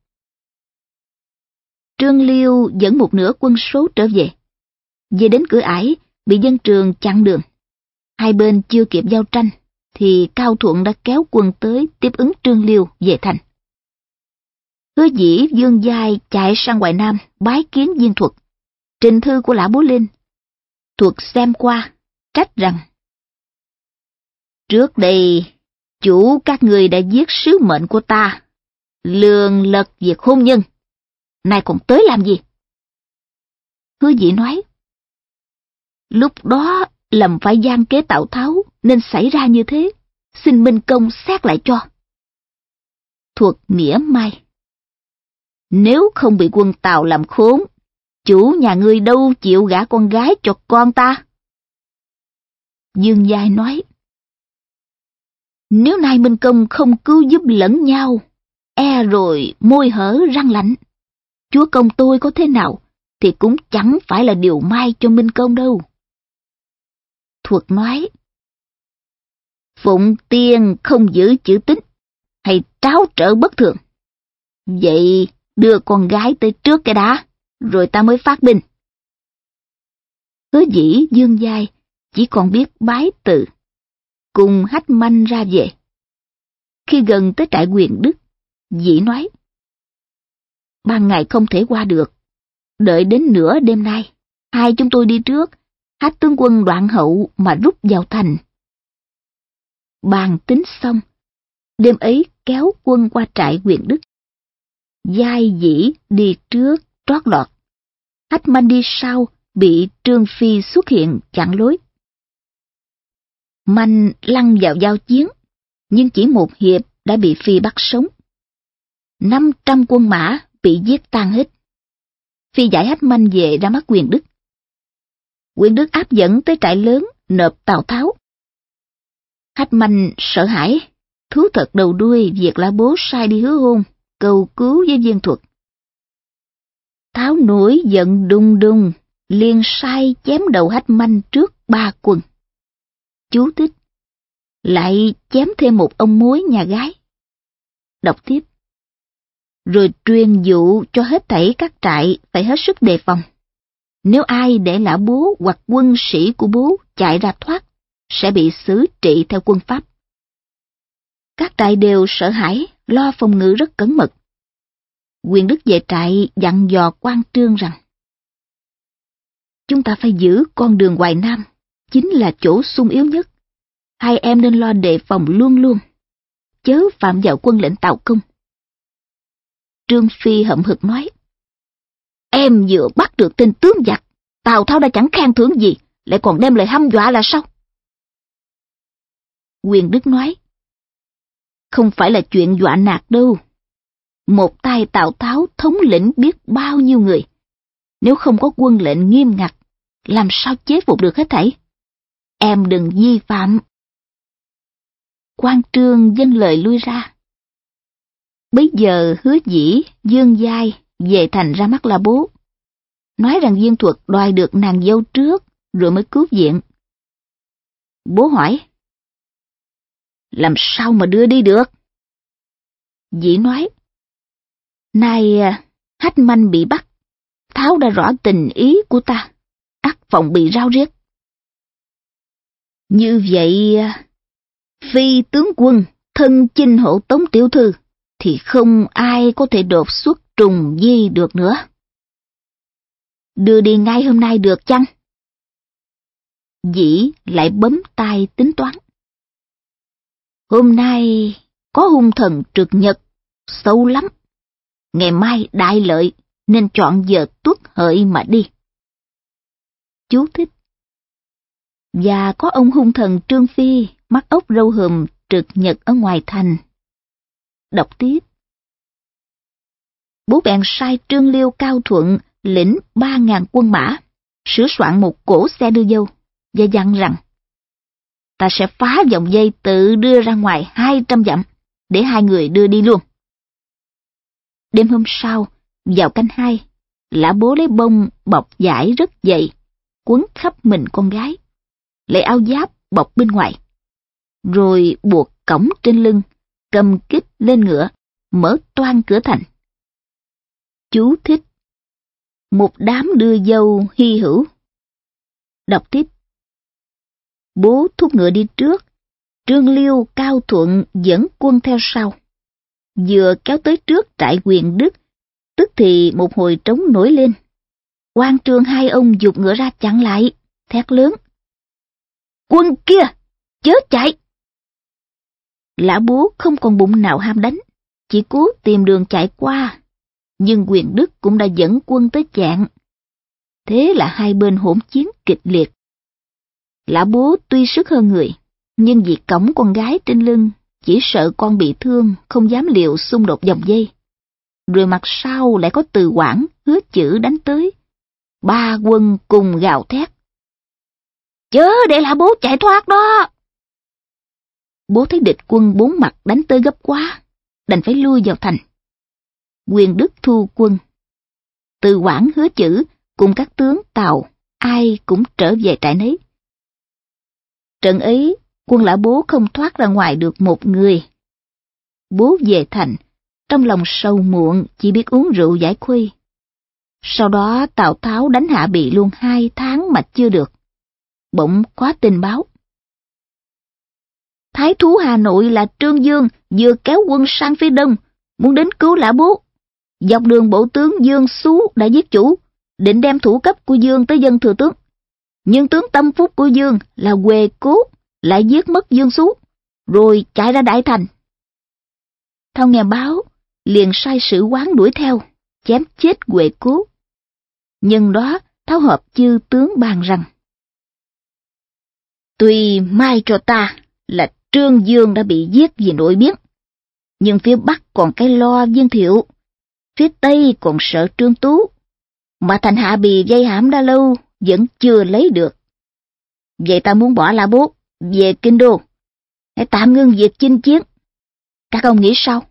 Trương Liêu dẫn một nửa quân số trở về. Về đến cửa ải, bị dân Trường chặn đường. Hai bên chưa kịp giao tranh, thì Cao Thuận đã kéo quân tới tiếp ứng Trương Liêu về thành. Hứa Dĩ, Dương Giai chạy sang Hoài Nam bái kiến Diên Thuật, trình thư của Lã Bố Linh. Thuật xem qua, trách rằng: trước đây, chủ các người đã giết sứ mệnh của ta, lường lật việc hôn nhân, nay còn tới làm gì? Hứa Dĩ nói: lúc đó lầm phải gian kế Tào Tháo nên xảy ra như thế, xin Minh Công xét lại cho. Thuật mỉa mai: nếu không bị quân Tào làm khốn, chủ nhà ngươi đâu chịu gả con gái cho con ta. Dương Giai nói: nếu nay Minh Công không cứu giúp lẫn nhau, e rồi môi hở răng lạnh. Chúa công tôi có thế nào thì cũng chẳng phải là điều may cho Minh Công đâu. Thuật nói: Phụng Tiên không giữ chữ tín, hay tráo trở bất thường. Vậy đưa con gái tới trước cái đã, rồi ta mới phát binh. Hứa Dĩ, Dương Giai chỉ còn biết bái từ, cùng Hách Manh ra về. Khi gần tới trại Quyền Đức, Dĩ nói: ban ngày không thể qua được, đợi đến nửa đêm nay, hai chúng tôi đi trước, Hách tướng quân đoạn hậu mà rút vào thành. Bàn tính xong, đêm ấy kéo quân qua trại Quyền Đức. Giai Dĩ đi trước trót lọt, Hách Manh đi sau bị Trương Phi xuất hiện chặn lối. Manh lăn vào giao chiến, nhưng chỉ một hiệp đã bị Phi bắt sống. 500 quân mã bị giết tan hết. Phi giải Hách Manh về ra mắt Quyền Đức. Quyền Đức áp dẫn tới trại lớn nộp Tào Tháo. Hách Manh sợ hãi, thú thật đầu đuôi việc Lã Bố sai đi hứa hôn, cầu cứu với Diên Thuật. Tháo nổi giận đùng đùng, liền sai chém đầu Hách Manh trước 3 quân. Chú thích: lại chém thêm một ông mối nhà gái. Đọc tiếp. Rồi truyền dụ cho hết thảy các trại phải hết sức đề phòng. Nếu ai để Lã Bố hoặc quân sĩ của bố chạy ra thoát, sẽ bị xử trị theo quân pháp. trại đều sợ hãi, lo phòng ngự rất cẩn mật. Quyền Đức về trại dặn dò Quan Trương rằng: chúng ta phải giữ con đường Hoài Nam, chính là chỗ sung yếu nhất. Hai em nên lo đề phòng luôn luôn, chớ phạm vào quân lệnh Tào Công. Trương Phi hậm hực nói: em vừa bắt được tên tướng giặc, Tào Tháo đã chẳng khen thưởng gì, lại còn đem lời hăm dọa là sao? Quyền Đức nói: không phải là chuyện dọa nạt đâu. Một tay Tào Tháo thống lĩnh biết bao nhiêu người. Nếu không có quân lệnh nghiêm ngặt, làm sao chế phục được hết thảy? Em đừng vi phạm. Quan Trương dâng lời lui ra. Bấy giờ Hứa Dĩ, Dương Giai về thành ra mắt La Bố, nói rằng Viên Thuật đòi được nàng dâu trước rồi mới cứu viện. Bố hỏi: làm sao mà đưa đi được? Dĩ nói: nay Hách Manh bị bắt, Tháo đã rõ tình ý của ta, ắt phòng bị rao riết. Như vậy, phi tướng quân thân chinh hộ tống tiểu thư, thì không ai có thể đột xuất trùng di được nữa. Đưa đi ngay hôm nay được chăng? Dĩ lại bấm tay tính toán. Hôm nay có hung thần trực nhật, xấu lắm. Ngày mai đại lợi, nên chọn giờ tuất hợi mà đi. Chú thích: và có ông hung thần Trương Phi, mắt ốc râu hùm trực nhật ở ngoài thành. Đọc tiếp. Bố bèn sai Trương Liêu Cao Thuận lĩnh 3.000 quân mã, sửa soạn một cỗ xe đưa dâu, và dặn rằng: ta sẽ phá vòng dây tự đưa ra ngoài 200 dặm, để hai người đưa đi luôn. Đêm hôm sau, vào canh 2, Lã Bố lấy bông bọc vải rất dày, quấn khắp mình con gái, lấy áo giáp bọc bên ngoài, rồi buộc cổng trên lưng, cầm kích lên ngựa, mở toang cửa thành. Chú thích: một đám đưa dâu hy hữu. Đọc tiếp. Bố thúc ngựa đi trước, Trương Liêu Cao Thuận dẫn quân theo sau. Vừa kéo tới trước trại Quyền Đức, tức thì một hồi trống nổi lên. Quan Trương hai ông giục ngựa ra chặn lại, thét lớn: quân kia, chớ chạy! Lã Bố không còn bụng nào ham đánh, chỉ cố tìm đường chạy qua. Nhưng Quyền Đức cũng đã dẫn quân tới chặn. Thế là hai bên hỗn chiến kịch liệt. Lã Bố tuy sức hơn người, nhưng vì cõng con gái trên lưng, chỉ sợ con bị thương, không dám liều xung đột vòng dây. Rồi mặt sau lại có Từ Quảng, Hứa Chử đánh tới. Ba quân cùng gào thét: chớ để Lã Bố chạy thoát đó! Bố thấy địch quân bốn mặt đánh tới gấp quá, đành phải lui vào thành. Quyền Đức thu quân. Từ Quảng, Hứa Chử cùng các tướng Tào, ai cũng trở về trại nấy. Trận ấy, quân Lã Bố không thoát ra ngoài được một người. Bố về thành, trong lòng sầu muộn, chỉ biết uống rượu giải khuây. Sau đó Tào Tháo đánh Hạ Bị luôn 2 tháng mà chưa được. Bỗng có tin báo: Thái thú Hà Nội là Trương Dương vừa kéo quân sang phía đông, muốn đến cứu Lã Bố. Dọc đường bộ tướng Dương Xú đã giết chủ, định đem thủ cấp của Dương tới dân thừa tướng. Nhưng tướng tâm phúc của Dương là Huệ Cố lại giết mất Dương Xú, rồi chạy ra đại thành. Thao nghe báo, liền sai sử quán đuổi theo, chém chết Huệ Cố. Nhưng đó Tháo hợp chư tướng bàn rằng: tuy mai cho ta là Trương Dương đã bị giết vì nội biến, nhưng phía Bắc còn cái lo Viên Thiệu, phía Tây còn sợ Trương Tú, mà thành Hạ Bì vây hãm đã lâu vẫn chưa lấy được. Vậy ta muốn bỏ Lã Bố về Kinh Đô, hãy tạm ngưng việc chinh chiến. Các ông nghĩ sao?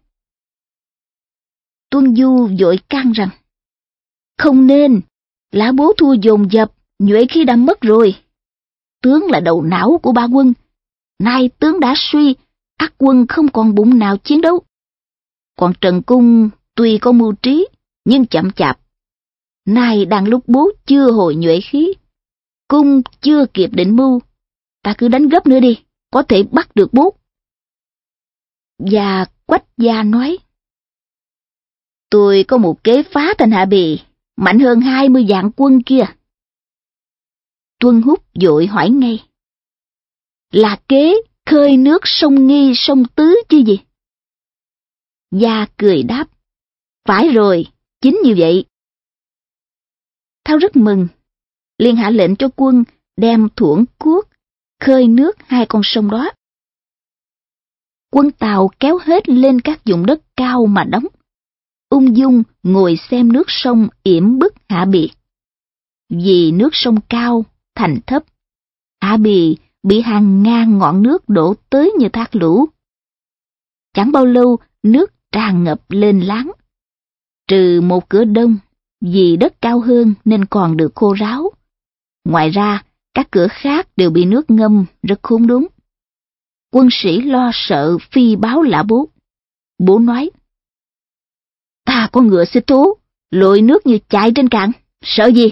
Tuân Du vội can rằng: không nên, Lã Bố thua dồn dập, nhuệ khí đã mất rồi. Tướng là đầu não của ba quân, nay tướng đã suy, ắt quân không còn bụng nào chiến đấu. Còn Trần Cung tuy có mưu trí, nhưng chậm chạp. Nay đang lúc Bố chưa hồi nhuệ khí, Cung chưa kịp định mưu, ta cứ đánh gấp nữa đi, có thể bắt được Bố. Và Quách gia nói: Tôi có một kế phá thành Hạ Bì, mạnh hơn 20 vạn quân kia. Tuân Húc vội hỏi ngay: Là kế khơi nước sông Nghi sông Tứ chứ gì? Gia cười đáp: Phải rồi, chính như vậy. Thao rất mừng, liền hạ lệnh cho quân đem thuẫn cuốc khơi nước hai con sông đó. Quân Tàu kéo hết lên các vùng đất cao mà đóng, ung dung ngồi xem nước sông yểm bức Hạ Bì. Vì nước sông cao, thành thấp, Hạ Bì bị hàng ngàn ngọn nước đổ tới như thác lũ. Chẳng bao lâu nước tràn ngập lên láng, trừ một cửa đông, vì đất cao hơn nên còn được khô ráo. Ngoài ra, các cửa khác đều bị nước ngâm rất khốn đốn. Quân sĩ lo sợ phi báo Lã Bố. Bố nói: Ta có ngựa xích thố, lội nước như chạy trên cạn, sợ gì?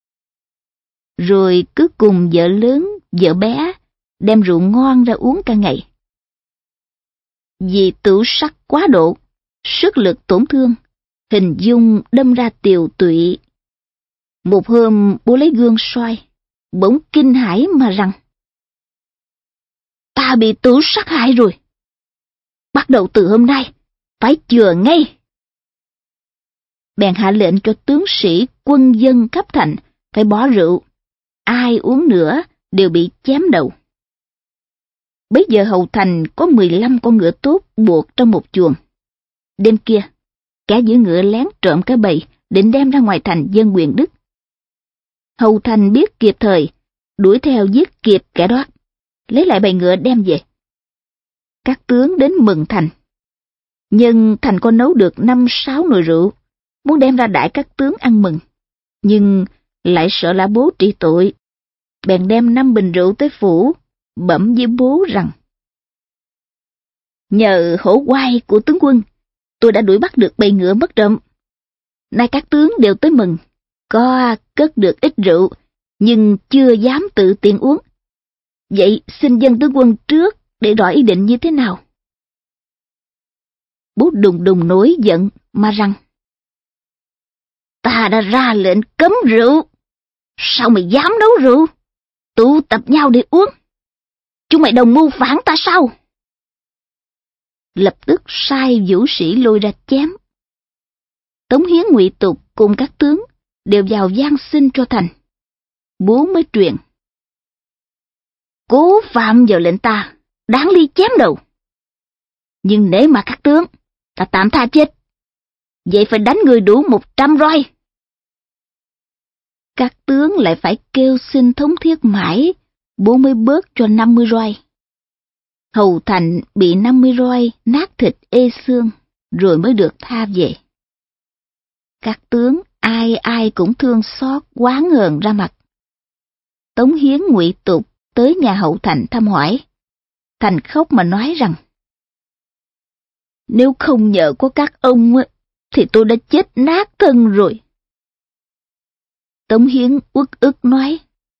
Rồi cứ cùng vợ lớn, vợ bé, đem rượu ngon ra uống cả ngày. Vì tửu sắc quá độ, sức lực tổn thương, hình dung đâm ra tiều tụy. Một hôm bố lấy gương soi, bỗng kinh hãi mà rằng: Ta bị tửu sắc hại rồi. Bắt đầu từ hôm nay, phải chừa ngay. Bèn hạ lệnh cho tướng sĩ quân dân khắp thành phải bỏ rượu, ai uống nữa đều bị chém đầu. Bấy giờ hầu thành có 15 con ngựa tốt buộc trong một chuồng. Đêm kia, kẻ giữ ngựa lén trộm cái bầy định đem ra ngoài thành dâng quyền đức. Hầu thành biết kịp thời, đuổi theo giết kịp kẻ đó, lấy lại bầy ngựa đem về. Các tướng đến mừng thành. Nhưng thành có nấu được 5-6 nồi rượu, muốn đem ra đãi các tướng ăn mừng, nhưng lại sợ Lã Bố trị tội, bèn đem 5 bình rượu tới phủ, bẩm với bố rằng: Nhờ hổ oai của tướng quân, tôi đã đuổi bắt được bầy ngựa mất trộm. Nay các tướng đều tới mừng, có cất được ít rượu, nhưng chưa dám tự tiện uống. Vậy xin dân tướng quân trước để rõ ý định như thế nào? Bố đùng đùng nổi giận mà rằng: Ta đã ra lệnh cấm rượu, sao mày dám đấu rượu, tụ tập nhau để uống? Chúng mày đồng mưu phản ta sao? Lập tức sai vũ sĩ lôi ra chém. Tống Hiến, Ngụy Tục cùng các tướng đều vào van xin cho thành. Bố mới truyền: Cố phạm vào lệnh ta, đáng li chém đầu. Nhưng nếu mà các tướng, ta tạm tha chết. Vậy phải đánh người đủ 100 roi. Các tướng lại phải kêu xin thống thiết mãi, bố mới bớt cho 50 roi. Hầu thành bị 50 roi nát thịt ê xương, rồi mới được tha về. Các tướng ai ai cũng thương xót oán hờn ra mặt. Tống Hiến, Ngụy Tục tới nhà hậu thành thăm hỏi. Thành khóc mà nói rằng: Nếu không nhờ có các ông thì tôi đã chết nát thân rồi. Tống Hiến uất ức nói: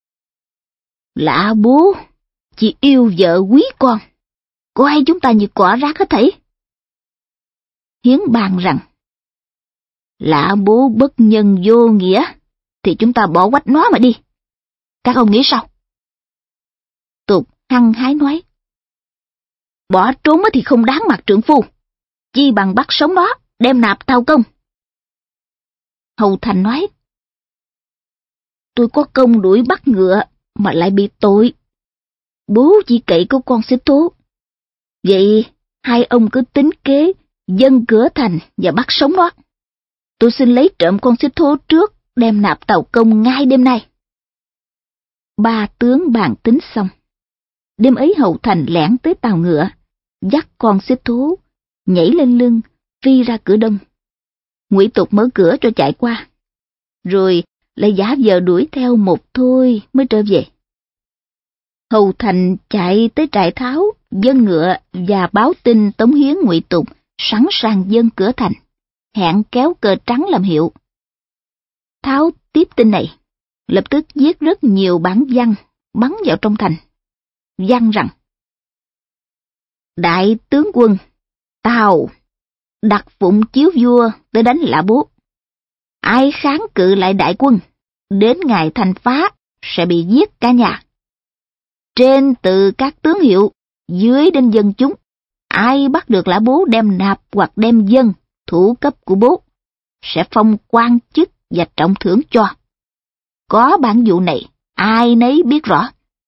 Lã Bố chỉ yêu vợ quý con, coi chúng ta như cỏ rác hết thảy. Hiến bàn rằng: Lã Bố bất nhân vô nghĩa, thì chúng ta bỏ quách nó mà đi. Các ông nghĩ sao? Tục hăng hái nói: Bỏ trốn thì không đáng mặt trượng phu, chi bằng bắt sống đó, đem nạp Tàu công. Hầu thành nói: Tôi có công đuổi bắt ngựa mà lại bị tội. Bố chỉ cậy có con xích thố. Vậy hai ông cứ tính kế dâng cửa thành và bắt sống đó. Tôi xin lấy trộm con xích thố trước, đem nạp Tàu công ngay đêm nay. Ba tướng bàn tính xong. Đêm ấy hầu thành lẻn tới tàu ngựa, dắt con xích thố, nhảy lên lưng, phi ra cửa đông. Ngụy Tục mở cửa cho chạy qua, rồi lại giả vờ đuổi theo một thôi mới trở về. Hầu thành chạy tới trại Tháo, dâng ngựa và báo tin Tống Hiến, Ngụy Tục sẵn sàng dâng cửa thành, hẹn kéo cờ trắng làm hiệu. Tháo tiếp tin này, lập tức viết rất nhiều bản văn bắn vào trong thành. Văn rằng: Đại tướng quân, Tào đặt phụng chiếu vua tới đánh Lã Bố. Ai kháng cự lại đại quân, đến ngày thành phá sẽ bị giết cả nhà. Trên từ các tướng hiệu, dưới đến dân chúng, ai bắt được Lã Bố đem nạp hoặc đem dân, thủ cấp của bố, sẽ phong quan chức và trọng thưởng cho. Có bản vụ này, ai nấy biết rõ.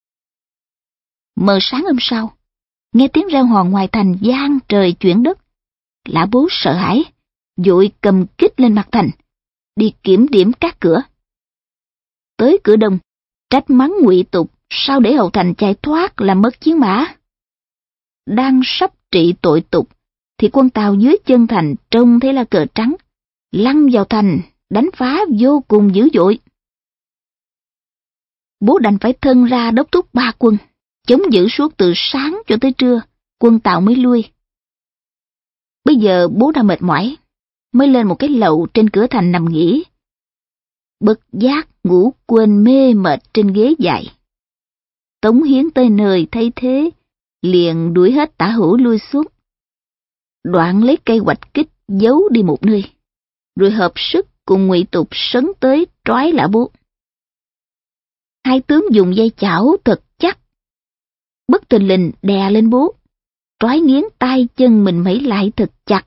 Mờ sáng hôm sau, nghe tiếng reo hò ngoài thành vang trời chuyển đất. Lã Bố sợ hãi, vội cầm kích lên mặt thành, đi kiểm điểm các cửa. Tới cửa đông, trách mắng Ngụy Tục sao để hậu thành chạy thoát làm mất chiến mã. Đang sắp trị tội Tục, thì quân Tào dưới chân thành trông thấy là cờ trắng, lăn vào thành, đánh phá vô cùng dữ dội. Bố đành phải thân ra đốc thúc ba quân, chống giữ suốt từ sáng cho tới trưa, quân Tào mới lui. Bây giờ bố đã mệt mỏi, mới lên một cái lầu trên cửa thành nằm nghỉ. Bất giác ngủ quên mê mệt trên ghế dài. Tống Hiến tới nơi thấy thế, liền đuổi hết Tả Hữu lui xuống. Đoạn lấy cây hoạch kích giấu đi một nơi, rồi hợp sức cùng Ngụy Tục sấn tới trói Lã Bố. Hai tướng dùng dây chảo thật chắc, bất thình lình đè lên bố, trói nghiến tay chân mình mấy lại thật chặt.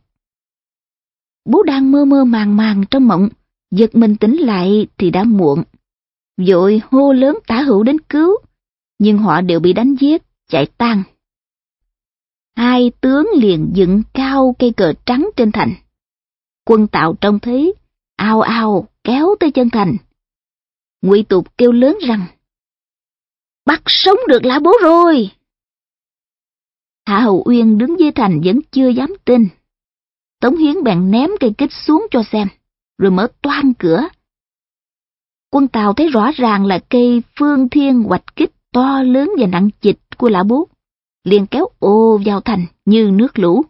Bố đang mơ mơ màng màng trong mộng, giật mình tỉnh lại thì đã muộn. Vội hô lớn Tả Hữu đến cứu, nhưng họ đều bị đánh giết, chạy tan. Hai tướng liền dựng cao cây cờ trắng trên thành. Quân Tào trông thấy, ào ào kéo tới chân thành. Ngụy Tục kêu lớn rằng, bắt sống được Lã Bố rồi. Hạ Hầu Uyên đứng dưới thành vẫn chưa dám tin. Tống Hiến bèn ném cây kích xuống cho xem, rồi mở toang cửa. Quân Tào thấy rõ ràng là cây Phương Thiên hoạch kích to lớn và nặng trịch của Lã Bố, liền kéo ồ vào thành như nước lũ.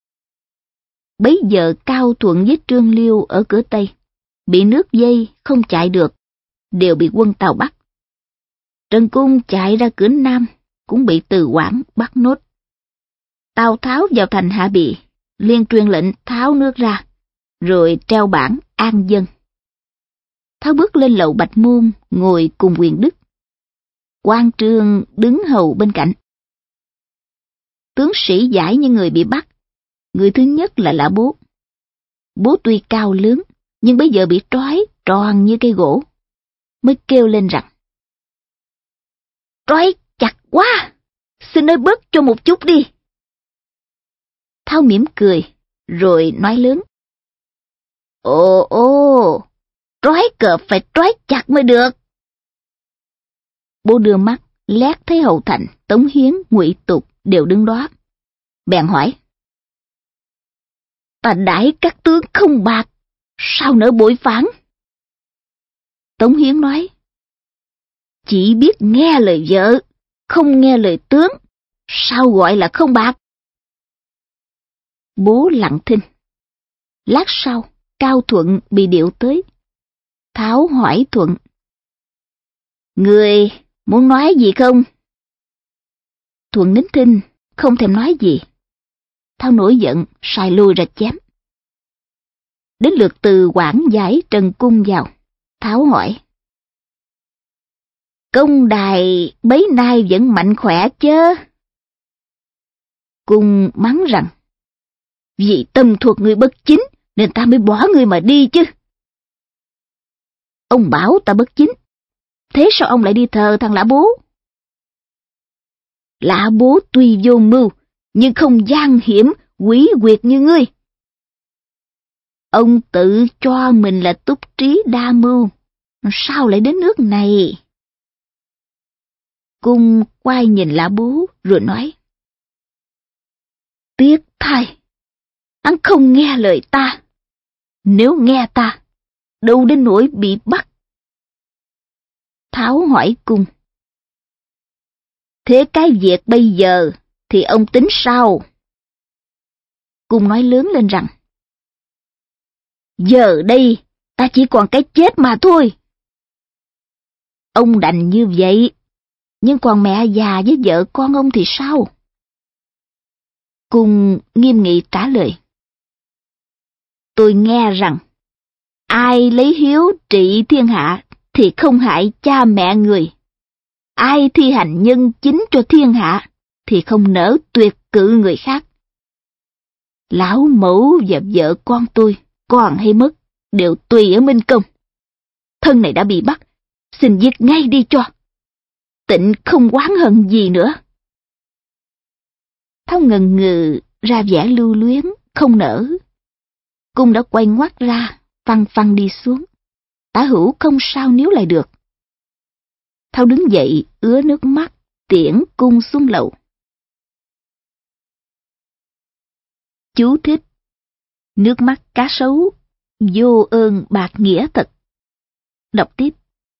Bấy giờ Cao Thuận với Trương Liêu ở cửa Tây, bị nước dây không chạy được, đều bị quân Tào bắt. Trần Cung chạy ra cửa Nam, cũng bị Từ Quảng bắt nốt. Tào Tháo vào thành Hạ Bì, liền truyền lệnh tháo nước ra, rồi treo bảng an dân. Tháo bước lên lầu Bạch Môn, ngồi cùng Quyền Đức. Quan Trương đứng hầu bên cạnh. Tướng sĩ giải những người bị bắt. Người thứ nhất là Lã Bố. Bố tuy cao lớn, nhưng bây giờ bị trói tròn như cây gỗ, mới kêu lên rằng, trói chặt quá, xin ơi bớt cho một chút đi. Tháo mỉm cười, rồi nói lớn, ồ, trói cờ phải trói chặt mới được. Bố đưa mắt lét thấy hậu thành, Tống Hiến, Ngụy Tục đều đứng đó, bèn hỏi, ta đãi các tướng không bạc, sao nỡ bội phản? Tống Hiến nói, chỉ biết nghe lời vợ, không nghe lời tướng, sao gọi là không bạc? Bố lặng thinh. Lát sau, Cao Thuận bị điệu tới. Tháo hỏi Thuận, người muốn nói gì không? Thuận nín thinh, không thèm nói gì. Tháo nổi giận, sai lui ra chém. Đến lượt Từ Quảng giải Trần Cung vào. Tháo hỏi, công đài bấy nay vẫn mạnh khỏe chớ? Cung mắng rằng, vì tâm thuộc người bất chính, nên ta mới bỏ người mà đi chứ. Ông bảo ta bất chính, thế sao ông lại đi thờ thằng Lã Bố? Lã Bố tuy vô mưu, nhưng không gian hiểm, quỷ quyệt như ngươi. Ông tự cho mình là túc trí đa mưu, sao lại đến nước này? Cung quay nhìn Lã Bố rồi nói, tiếc thay, hắn không nghe lời ta. Nếu nghe ta, đâu đến nỗi bị bắt. Tháo hỏi Cung, thế cái việc bây giờ thì ông tính sao? Cung nói lớn lên rằng, giờ đây ta chỉ còn cái chết mà thôi. Ông đành như vậy, nhưng còn mẹ già với vợ con ông thì sao? Cung nghiêm nghị trả lời. Tôi nghe rằng, ai lấy hiếu trị thiên hạ thì không hại cha mẹ người. Ai thi hành nhân chính cho thiên hạ thì không nỡ tuyệt cự người khác. Lão mẫu và vợ con tôi, còn hay mất, đều tùy ở Minh Công. Thân này đã bị bắt, xin giết ngay đi cho. Tịnh không oán hận gì nữa. Tháo ngần ngừ ra vẻ lưu luyến, không nỡ. Cung đã quay ngoắt ra, phăng phăng đi xuống. Tả Hữu không sao níu lại được. Tháo đứng dậy, ứa nước mắt, tiễn Cung xuống lầu. Chú thích: nước mắt cá sấu, vô ơn bạc nghĩa thật. Đọc tiếp.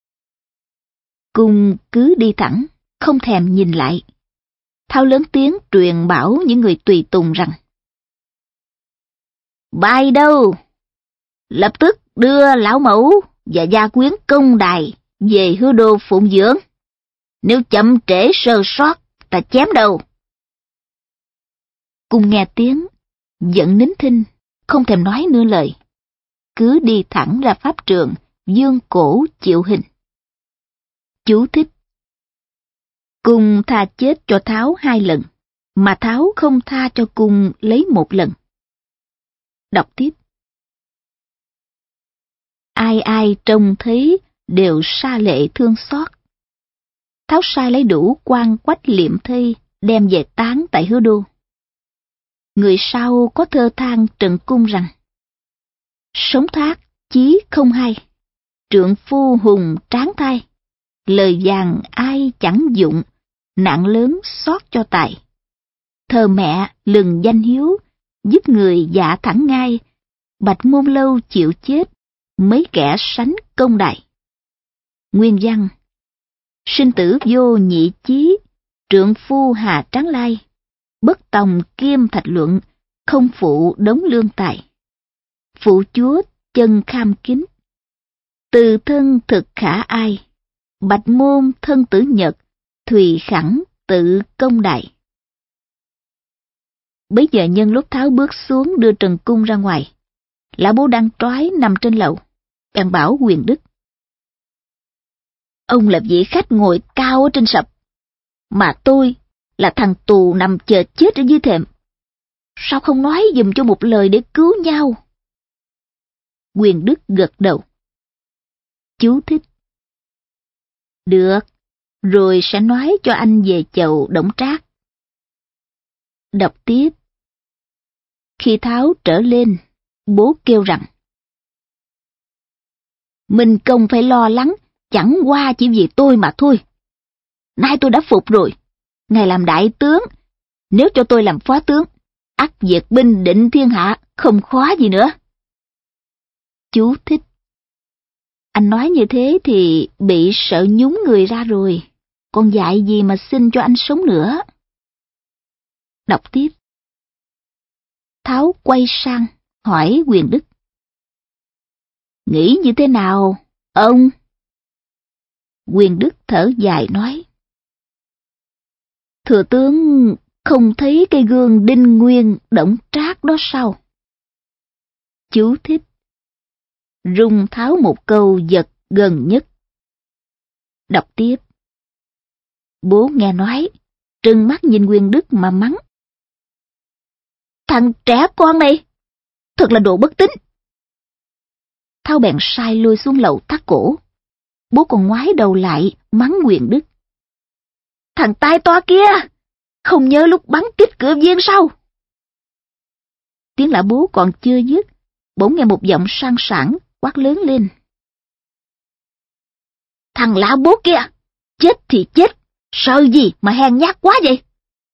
Cung cứ đi thẳng, không thèm nhìn lại. Tháo lớn tiếng truyền bảo những người tùy tùng rằng: Bay đâu? Lập tức đưa lão mẫu và gia quyến công đài về Hứa Đô phụng dưỡng. Nếu chậm trễ sơ sót, ta chém đầu. Cung nghe tiếng, giận nín thinh, không thèm nói nửa lời. Cứ đi thẳng ra pháp trường, dương cổ chịu hình. Chú thích: Cung tha chết cho Tháo 2 lần, mà Tháo không tha cho Cung lấy 1 lần. Đọc tiếp. Ai ai trông thấy đều sa lệ thương xót. Tháo sai lấy đủ quan quách liệm thây, đem về táng tại Hứa Đô. Người sau có thơ than Trần Cung rằng: Sống thác chí không hay, trượng phu hùng tráng thai. Lời vàng ai chẳng dụng, nạn lớn xót cho tài. Thờ mẹ lừng danh hiếu, giúp người dạ thẳng ngay. Bạch Môn Lâu chịu chết, mấy kẻ sánh công đại. Nguyên văn: Sinh tử vô nhị chí, trượng phu hà tráng lai. Bất tòng kiêm thạch luận, không phụ đống lương tài. Phụ chúa chân kham kính, từ thân thực khả ai. Bạch Môn thân tử nhật, thùy khẳng tự công đại. Bấy giờ nhân lúc Tháo bước xuống đưa Trần Cung ra ngoài, Lã Bố đang trói nằm trên lầu, bèn bảo Quyền Đức: Ông là vị khách ngồi cao ở trên sập, mà tôi là thằng tù nằm chờ chết ở dưới thềm. Sao không nói giùm cho một lời để cứu nhau? Quyền Đức gật đầu. Chú thích: Được, rồi sẽ nói cho anh về chầu Đổng Trác. Đọc tiếp. Khi Tháo trở lên, bố kêu rằng: Minh Công phải lo lắng, chẳng qua chỉ vì tôi mà thôi. Nay tôi đã phục rồi, ngài làm đại tướng, nếu cho tôi làm phó tướng, ắt diệt binh định thiên hạ, không khó gì nữa. Chú thích: Anh nói như thế thì bị sợ nhúng người ra rồi, còn dạy gì mà xin cho anh sống nữa. Đọc tiếp. Tháo quay sang, hỏi Quyền Đức: Nghĩ như thế nào, ông? Quyền Đức thở dài nói: Thừa tướng không thấy cây gương Đinh Nguyên Đổng Trác đó sao? Chú thích: Rung Tháo một câu giật gần nhất. Đọc tiếp. Bố nghe nói, trừng mắt nhìn Quyền Đức mà mắng: Thằng trẻ con này, thật là đồ bất tín. Tháo bèn sai lui xuống lầu thắt cổ. Bố còn ngoái đầu lại mắng Quyền Đức: Thằng tai to kia, không nhớ lúc bắn kích cửa viên sao? Tiếng lã bố còn chưa dứt, bỗng nghe một giọng sang sảng quát lớn lên: Thằng lã bố kia, chết thì chết, sợ gì mà hèn nhát quá vậy?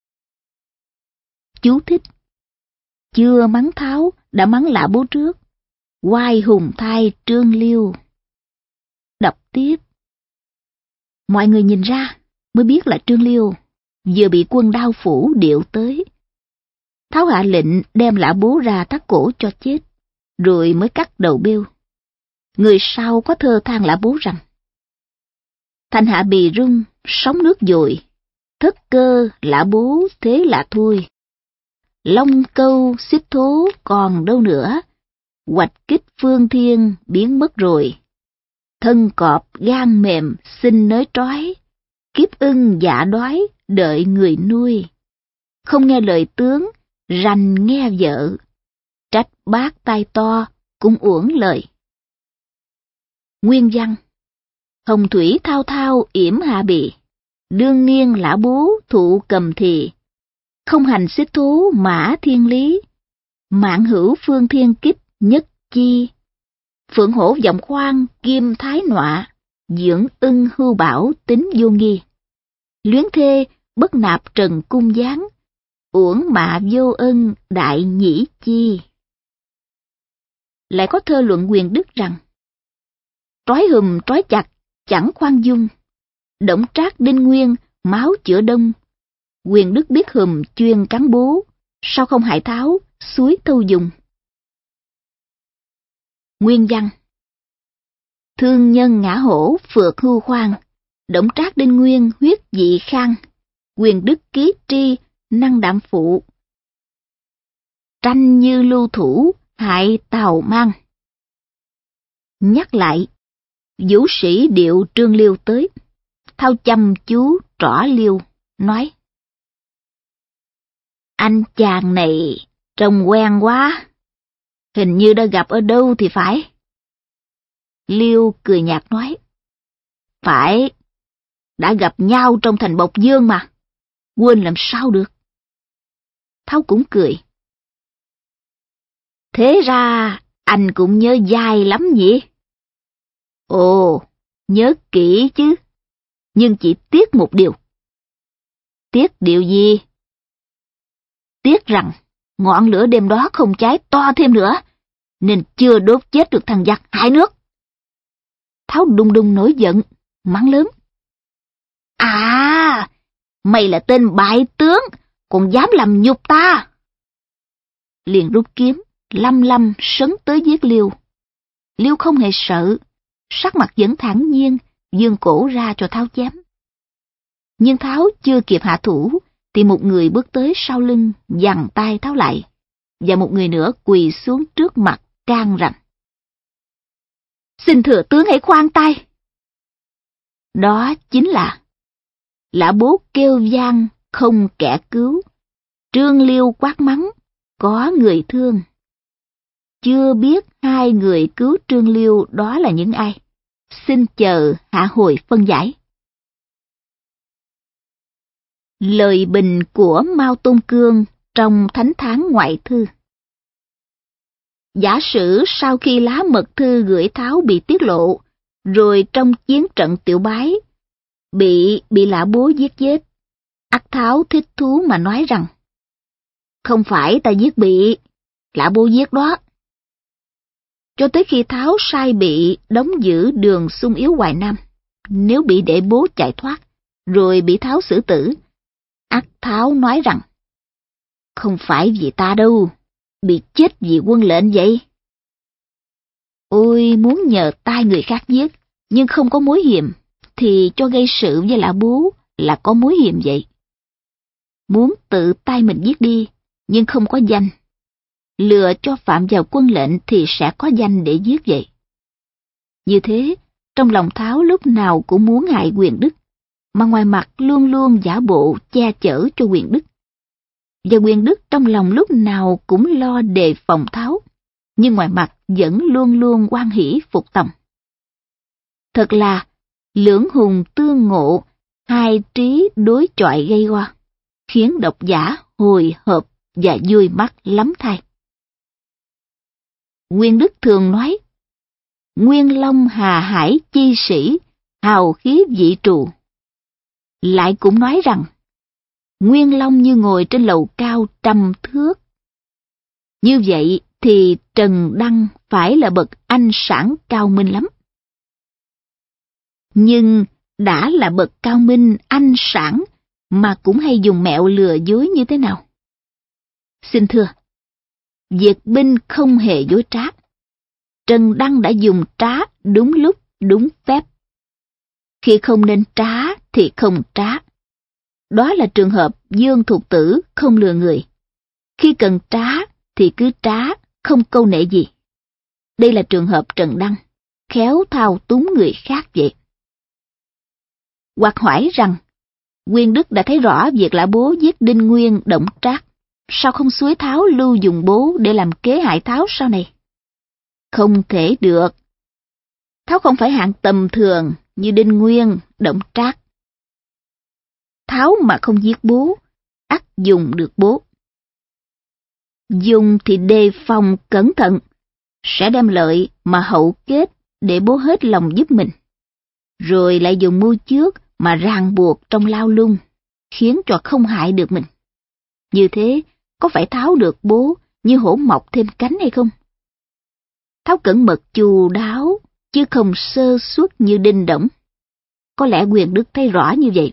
Chú thích: Chưa mắng Tháo đã mắng lã bố trước. Oai hùng thai Trương Liêu. Đọc tiếp. Mọi người nhìn ra mới biết là Trương Liêu vừa bị quân Đao Phủ điệu tới. Tháo hạ lệnh đem lã bố ra thắt cổ cho chết, rồi mới cắt đầu bêu. Người sau có thơ than lã bố rằng: Thành hạ bì rung, sóng nước dội, thất cơ lã bố thế là thôi. Long câu xích thố còn đâu nữa, hoạch kích phương thiên biến mất rồi. Thân cọp gan mềm xin nới trói, kiếp ưng dạ đói đợi người nuôi. Không nghe lời tướng, rành nghe vợ, trách bác tai to cũng uổng lời. Nguyên văn: Hồng thủy thao thao yểm hạ bì, đương niên lã bố thụ cầm thì. Không hành xích thú mã thiên lý, mạng hữu phương thiên kích nhất chi. Phượng hổ vọng khoan kim thái nọa, dưỡng ưng hưu bảo tính vô nghi. Luyến thê bất nạp trần cung giáng, uổng mạ vô ân đại nhĩ chi. Lại có thơ luận Quyền Đức rằng: Trói hùm trói chặt chẳng khoan dung, Đổng Trác đinh nguyên máu chữa đông. Quyền Đức biết hùm chuyên cắn bố, sao không hại Tháo suối thâu dùng. Nguyên văn: Thương nhân ngã hổ phượt hưu khoan, Đổng Trác đinh nguyên huyết dị khang. Quyền Đức ký tri năng đạm phụ, tranh như lưu thủ hại tào mang. Nhắc lại, vũ sĩ điệu Trương Liêu tới, Thao chăm chú trỏ Liêu, nói: Anh chàng này trông quen quá, hình như đã gặp ở đâu thì phải. Liêu cười nhạt nói: Phải, đã gặp nhau trong thành Bộc Dương mà, quên làm sao được. Tháo cũng cười: Thế ra anh cũng nhớ dai lắm nhỉ? Ồ, nhớ kỹ chứ, nhưng chỉ tiếc một điều. Tiếc điều gì? Tiếc rằng ngọn lửa đêm đó không cháy to thêm nữa, nên chưa đốt chết được thằng giặc hại nước. Tháo đùng đùng nổi giận, mắng lớn: À, mày là tên bại tướng, còn dám làm nhục ta. Liền rút kiếm, lăm lăm sấn tới giết Liêu. Liêu không hề sợ, sắc mặt vẫn thản nhiên, vươn cổ ra cho Tháo chém. Nhưng Tháo chưa kịp hạ thủ, thì một người bước tới sau lưng, giằng tay Tháo lại, và một người nữa quỳ xuống trước mặt can rằng: Xin thừa tướng hãy khoan tay. Đó chính là Lã Bố kêu vang không kẻ cứu, Trương Liêu quát mắng có người thương. Chưa biết hai người cứu Trương Liêu đó là những ai, xin chờ hạ hồi phân giải. Lời bình của Mao Tôn Cương trong Thánh Tháng Ngoại Thư. Giả sử sau khi lá mật thư gửi Tháo bị tiết lộ, rồi trong chiến trận Tiểu Bái, bị Lã Bố giết chết, ắt Tháo thích thú mà nói rằng: Không phải ta giết bị, Lã Bố giết đó. Cho tới khi Tháo sai bị đóng giữ đường Xung Yếu Hoài Nam, nếu bị để Bố chạy thoát, rồi bị Tháo xử tử, ắt Tháo nói rằng: Không phải vì ta đâu, bị chết vì quân lệnh vậy. Ôi, muốn nhờ tay người khác giết, nhưng không có mối hiềm, thì cho gây sự với Lã Bố là có mối hiềm vậy. Muốn tự tay mình giết đi, nhưng không có danh, lừa cho phạm vào quân lệnh thì sẽ có danh để giết vậy. Như thế, trong lòng Tháo lúc nào cũng muốn hại Quyền Đức, mà ngoài mặt luôn luôn giả bộ che chở cho Quyền Đức. Và Quyền Đức trong lòng lúc nào cũng lo đề phòng Tháo, nhưng ngoài mặt vẫn luôn luôn hoan hỷ phục tòng. Thật là lưỡng hùng tương ngộ, hai trí đối chọi gây go, khiến độc giả hồi hộp và vui mắt lắm thay. Nguyên Đức thường nói: Nguyên Long hà hải chi sĩ, hào khí vị trù. Lại cũng nói rằng: Nguyên Long như ngồi trên lầu cao 100 thước. Như vậy thì Trần Đăng phải là bậc anh sản cao minh lắm. Nhưng đã là bậc cao minh anh sản mà cũng hay dùng mẹo lừa dối như thế nào? Xin thưa, việc binh không hề dối trá. Trần Đăng đã dùng trá đúng lúc, đúng phép. Khi không nên trá thì không trá. Đó là trường hợp Dương Thục Tử không lừa người. Khi cần trá thì cứ trá, không câu nệ gì. Đây là trường hợp Trần Đăng, khéo thao túng người khác vậy. Hoặc hỏi rằng, Quyền Đức đã thấy rõ việc Lã Bố giết Đinh Nguyên, Đổng Trác, sao không xúi Tháo lưu dùng bố để làm kế hại Tháo sau này? Không thể được. Tháo không phải hạng tầm thường như Đinh Nguyên, Đổng Trác. Tháo mà không giết bố, ắt dùng được bố. Dùng thì đề phòng cẩn thận, sẽ đem lợi mà hậu kết để bố hết lòng giúp mình. Rồi lại dùng mưu trước mà ràng buộc trong lao lung, khiến cho không hại được mình. Như thế, có phải Tháo được bố như hổ mọc thêm cánh hay không? Tháo cẩn mật chu đáo, chứ không sơ suất như Đinh Đổng. Có lẽ Quyền Đức thấy rõ như vậy.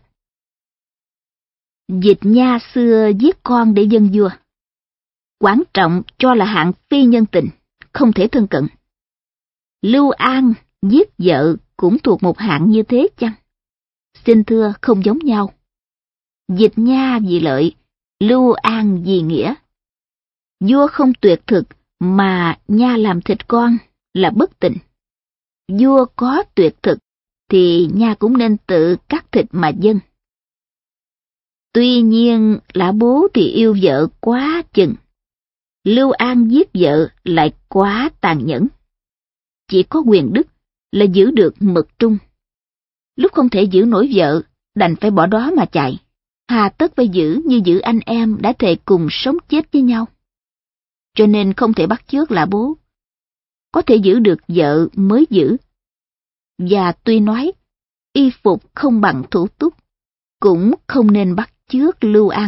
Dịch Nha xưa giết con để dân vua. Quảng Trọng cho là hạng phi nhân tình, không thể thân cận. Lưu An giết vợ cũng thuộc một hạng như thế chăng? Xin thưa, không giống nhau. Dịch Nha vì lợi, Lưu An vì nghĩa. Vua không tuyệt thực mà Nha làm thịt con là bất tịnh. Vua có tuyệt thực thì Nha cũng nên tự cắt thịt mà dâng. Tuy nhiên Lã Bố thì yêu vợ quá chừng. Lưu An giết vợ lại quá tàn nhẫn. Chỉ có Quyền Đức là giữ được mực trung. Lúc không thể giữ nổi vợ, đành phải bỏ đó mà chạy. Hà tất phải giữ như giữ anh em đã thề cùng sống chết với nhau. Cho nên không thể bắt chước Lã Bố. Có thể giữ được vợ mới giữ. Và tuy nói, y phục không bằng thủ túc, cũng không nên bắt chước Lưu An.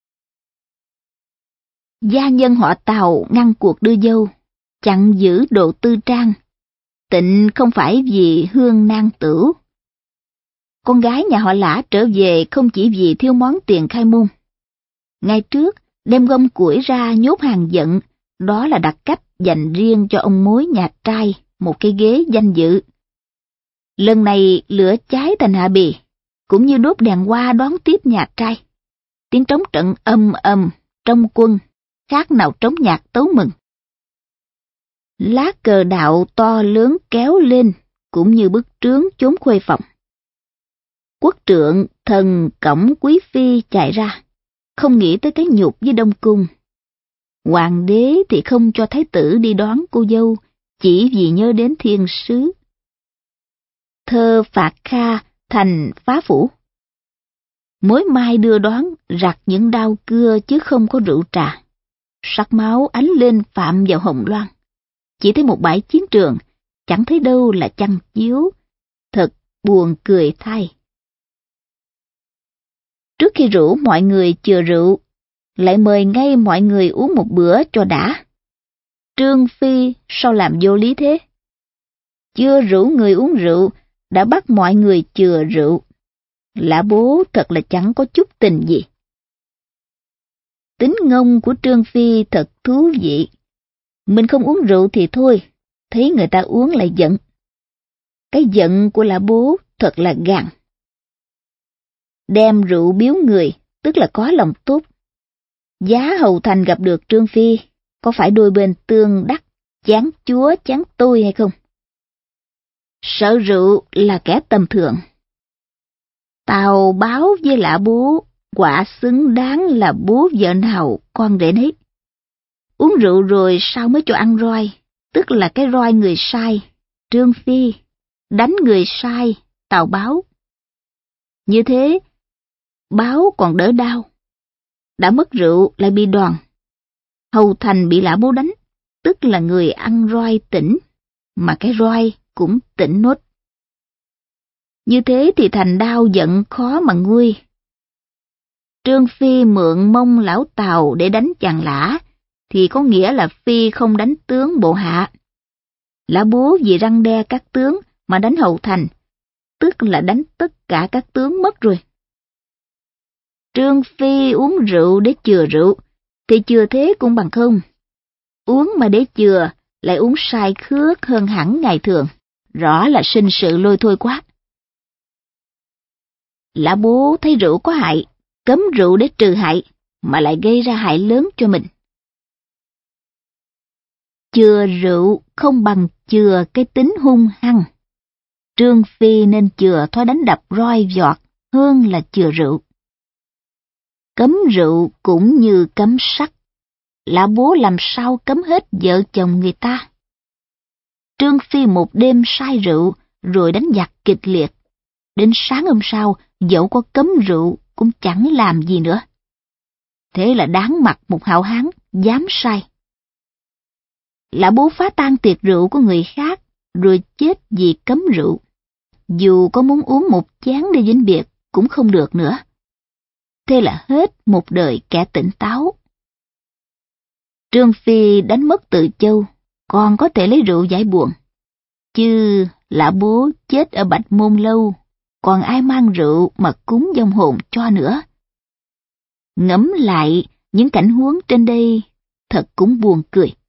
Gia nhân họ Tào ngăn cuộc đưa dâu, chặn giữ Độ Tư Trang. Tịnh không phải vì hương nang tửu. Con gái nhà họ Lã trở về không chỉ vì thiếu món tiền khai môn. Ngày trước, đem gom củi ra nhốt hàng giận, đó là đặt cách dành riêng cho ông mối nhà trai một cái ghế danh dự. Lần này lửa cháy thành hạ bì, cũng như đốt đèn hoa đón tiếp nhà trai. Tiếng trống trận ầm ầm trong quân, khác nào trống nhạc tấu mừng. Lá cờ đạo to lớn kéo lên, cũng như bức trướng chốn khuê phòng. Quốc trượng, thần, cổng quý phi chạy ra, không nghĩ tới cái nhục với Đông Cung. Hoàng đế thì không cho thái tử đi đón cô dâu, chỉ vì nhớ đến thiên sứ. Thơ phạt Kha thành phá phủ. Mối mai đưa đón rặt những đao cưa chứ không có rượu trà. Sắc máu ánh lên phạm vào hồng loan. Chỉ thấy một bãi chiến trường, chẳng thấy đâu là chăn chiếu. Thật buồn cười thay. Trước khi rủ mọi người chừa rượu, lại mời ngay mọi người uống một bữa cho đã. Trương Phi sao làm vô lý thế? Chưa rủ người uống rượu, đã bắt mọi người chừa rượu. Lã Bố thật là chẳng có chút tình gì. Tính ngông của Trương Phi thật thú vị. Mình không uống rượu thì thôi, thấy người ta uống lại giận. Cái giận của Lã Bố thật là gàn. Đem rượu biếu người, tức là có lòng tốt. Giá hầu thành gặp được Trương Phi, có phải đôi bên tương đắc, chán chúa chán tôi hay không? Sợ rượu là kẻ tầm thường. Tào báo với Lã Bố, quả xứng đáng là bố vợ nào con rể nấy. Uống rượu rồi sao mới cho ăn roi, tức là cái roi người sai, Trương Phi, đánh người sai, Tào báo. Như thế, báo còn đỡ đau. Đã mất rượu lại bị đòn. Hầu thành bị Lã Bố đánh, tức là người ăn roi tỉnh, mà cái roi cũng tỉnh nốt. Như thế thì thành đau giận khó mà nguôi. Trương Phi mượn mông lão Tào để đánh chàng Lã, thì có nghĩa là Phi không đánh tướng bộ hạ. Lã Bố vì răn đe các tướng mà đánh hầu thành, tức là đánh tất cả các tướng mất rồi. Trương Phi uống rượu để chừa rượu, thì chừa thế cũng bằng không. Uống mà để chừa, lại uống sai khước hơn hẳn ngày thường, rõ là sinh sự lôi thôi quá. Lã Bố thấy rượu có hại, cấm rượu để trừ hại, mà lại gây ra hại lớn cho mình, Chừa rượu không bằng chừa cái tính hung hăng. Trương Phi nên chừa thói đánh đập roi vọt hơn là chừa rượu. Cấm rượu cũng như cấm sắt. Lã bố làm sao cấm hết vợ chồng người ta. Trương Phi một đêm say rượu rồi đánh giặc kịch liệt. Đến sáng hôm sau, dẫu có cấm rượu cũng chẳng làm gì nữa. Thế là đáng mặt một hảo hán dám say. Lã bố phá tan tiệc rượu của người khác, rồi chết vì cấm rượu. Dù có muốn uống một chén để vĩnh biệt cũng không được nữa. Thế là hết một đời kẻ tỉnh táo. Trương Phi đánh mất Từ Châu, còn có thể lấy rượu giải buồn. Chứ Lã bố chết ở Bạch Môn Lâu, còn ai mang rượu mà cúng vong hồn cho nữa. Ngẫm lại những cảnh huống trên đây, thật cũng buồn cười.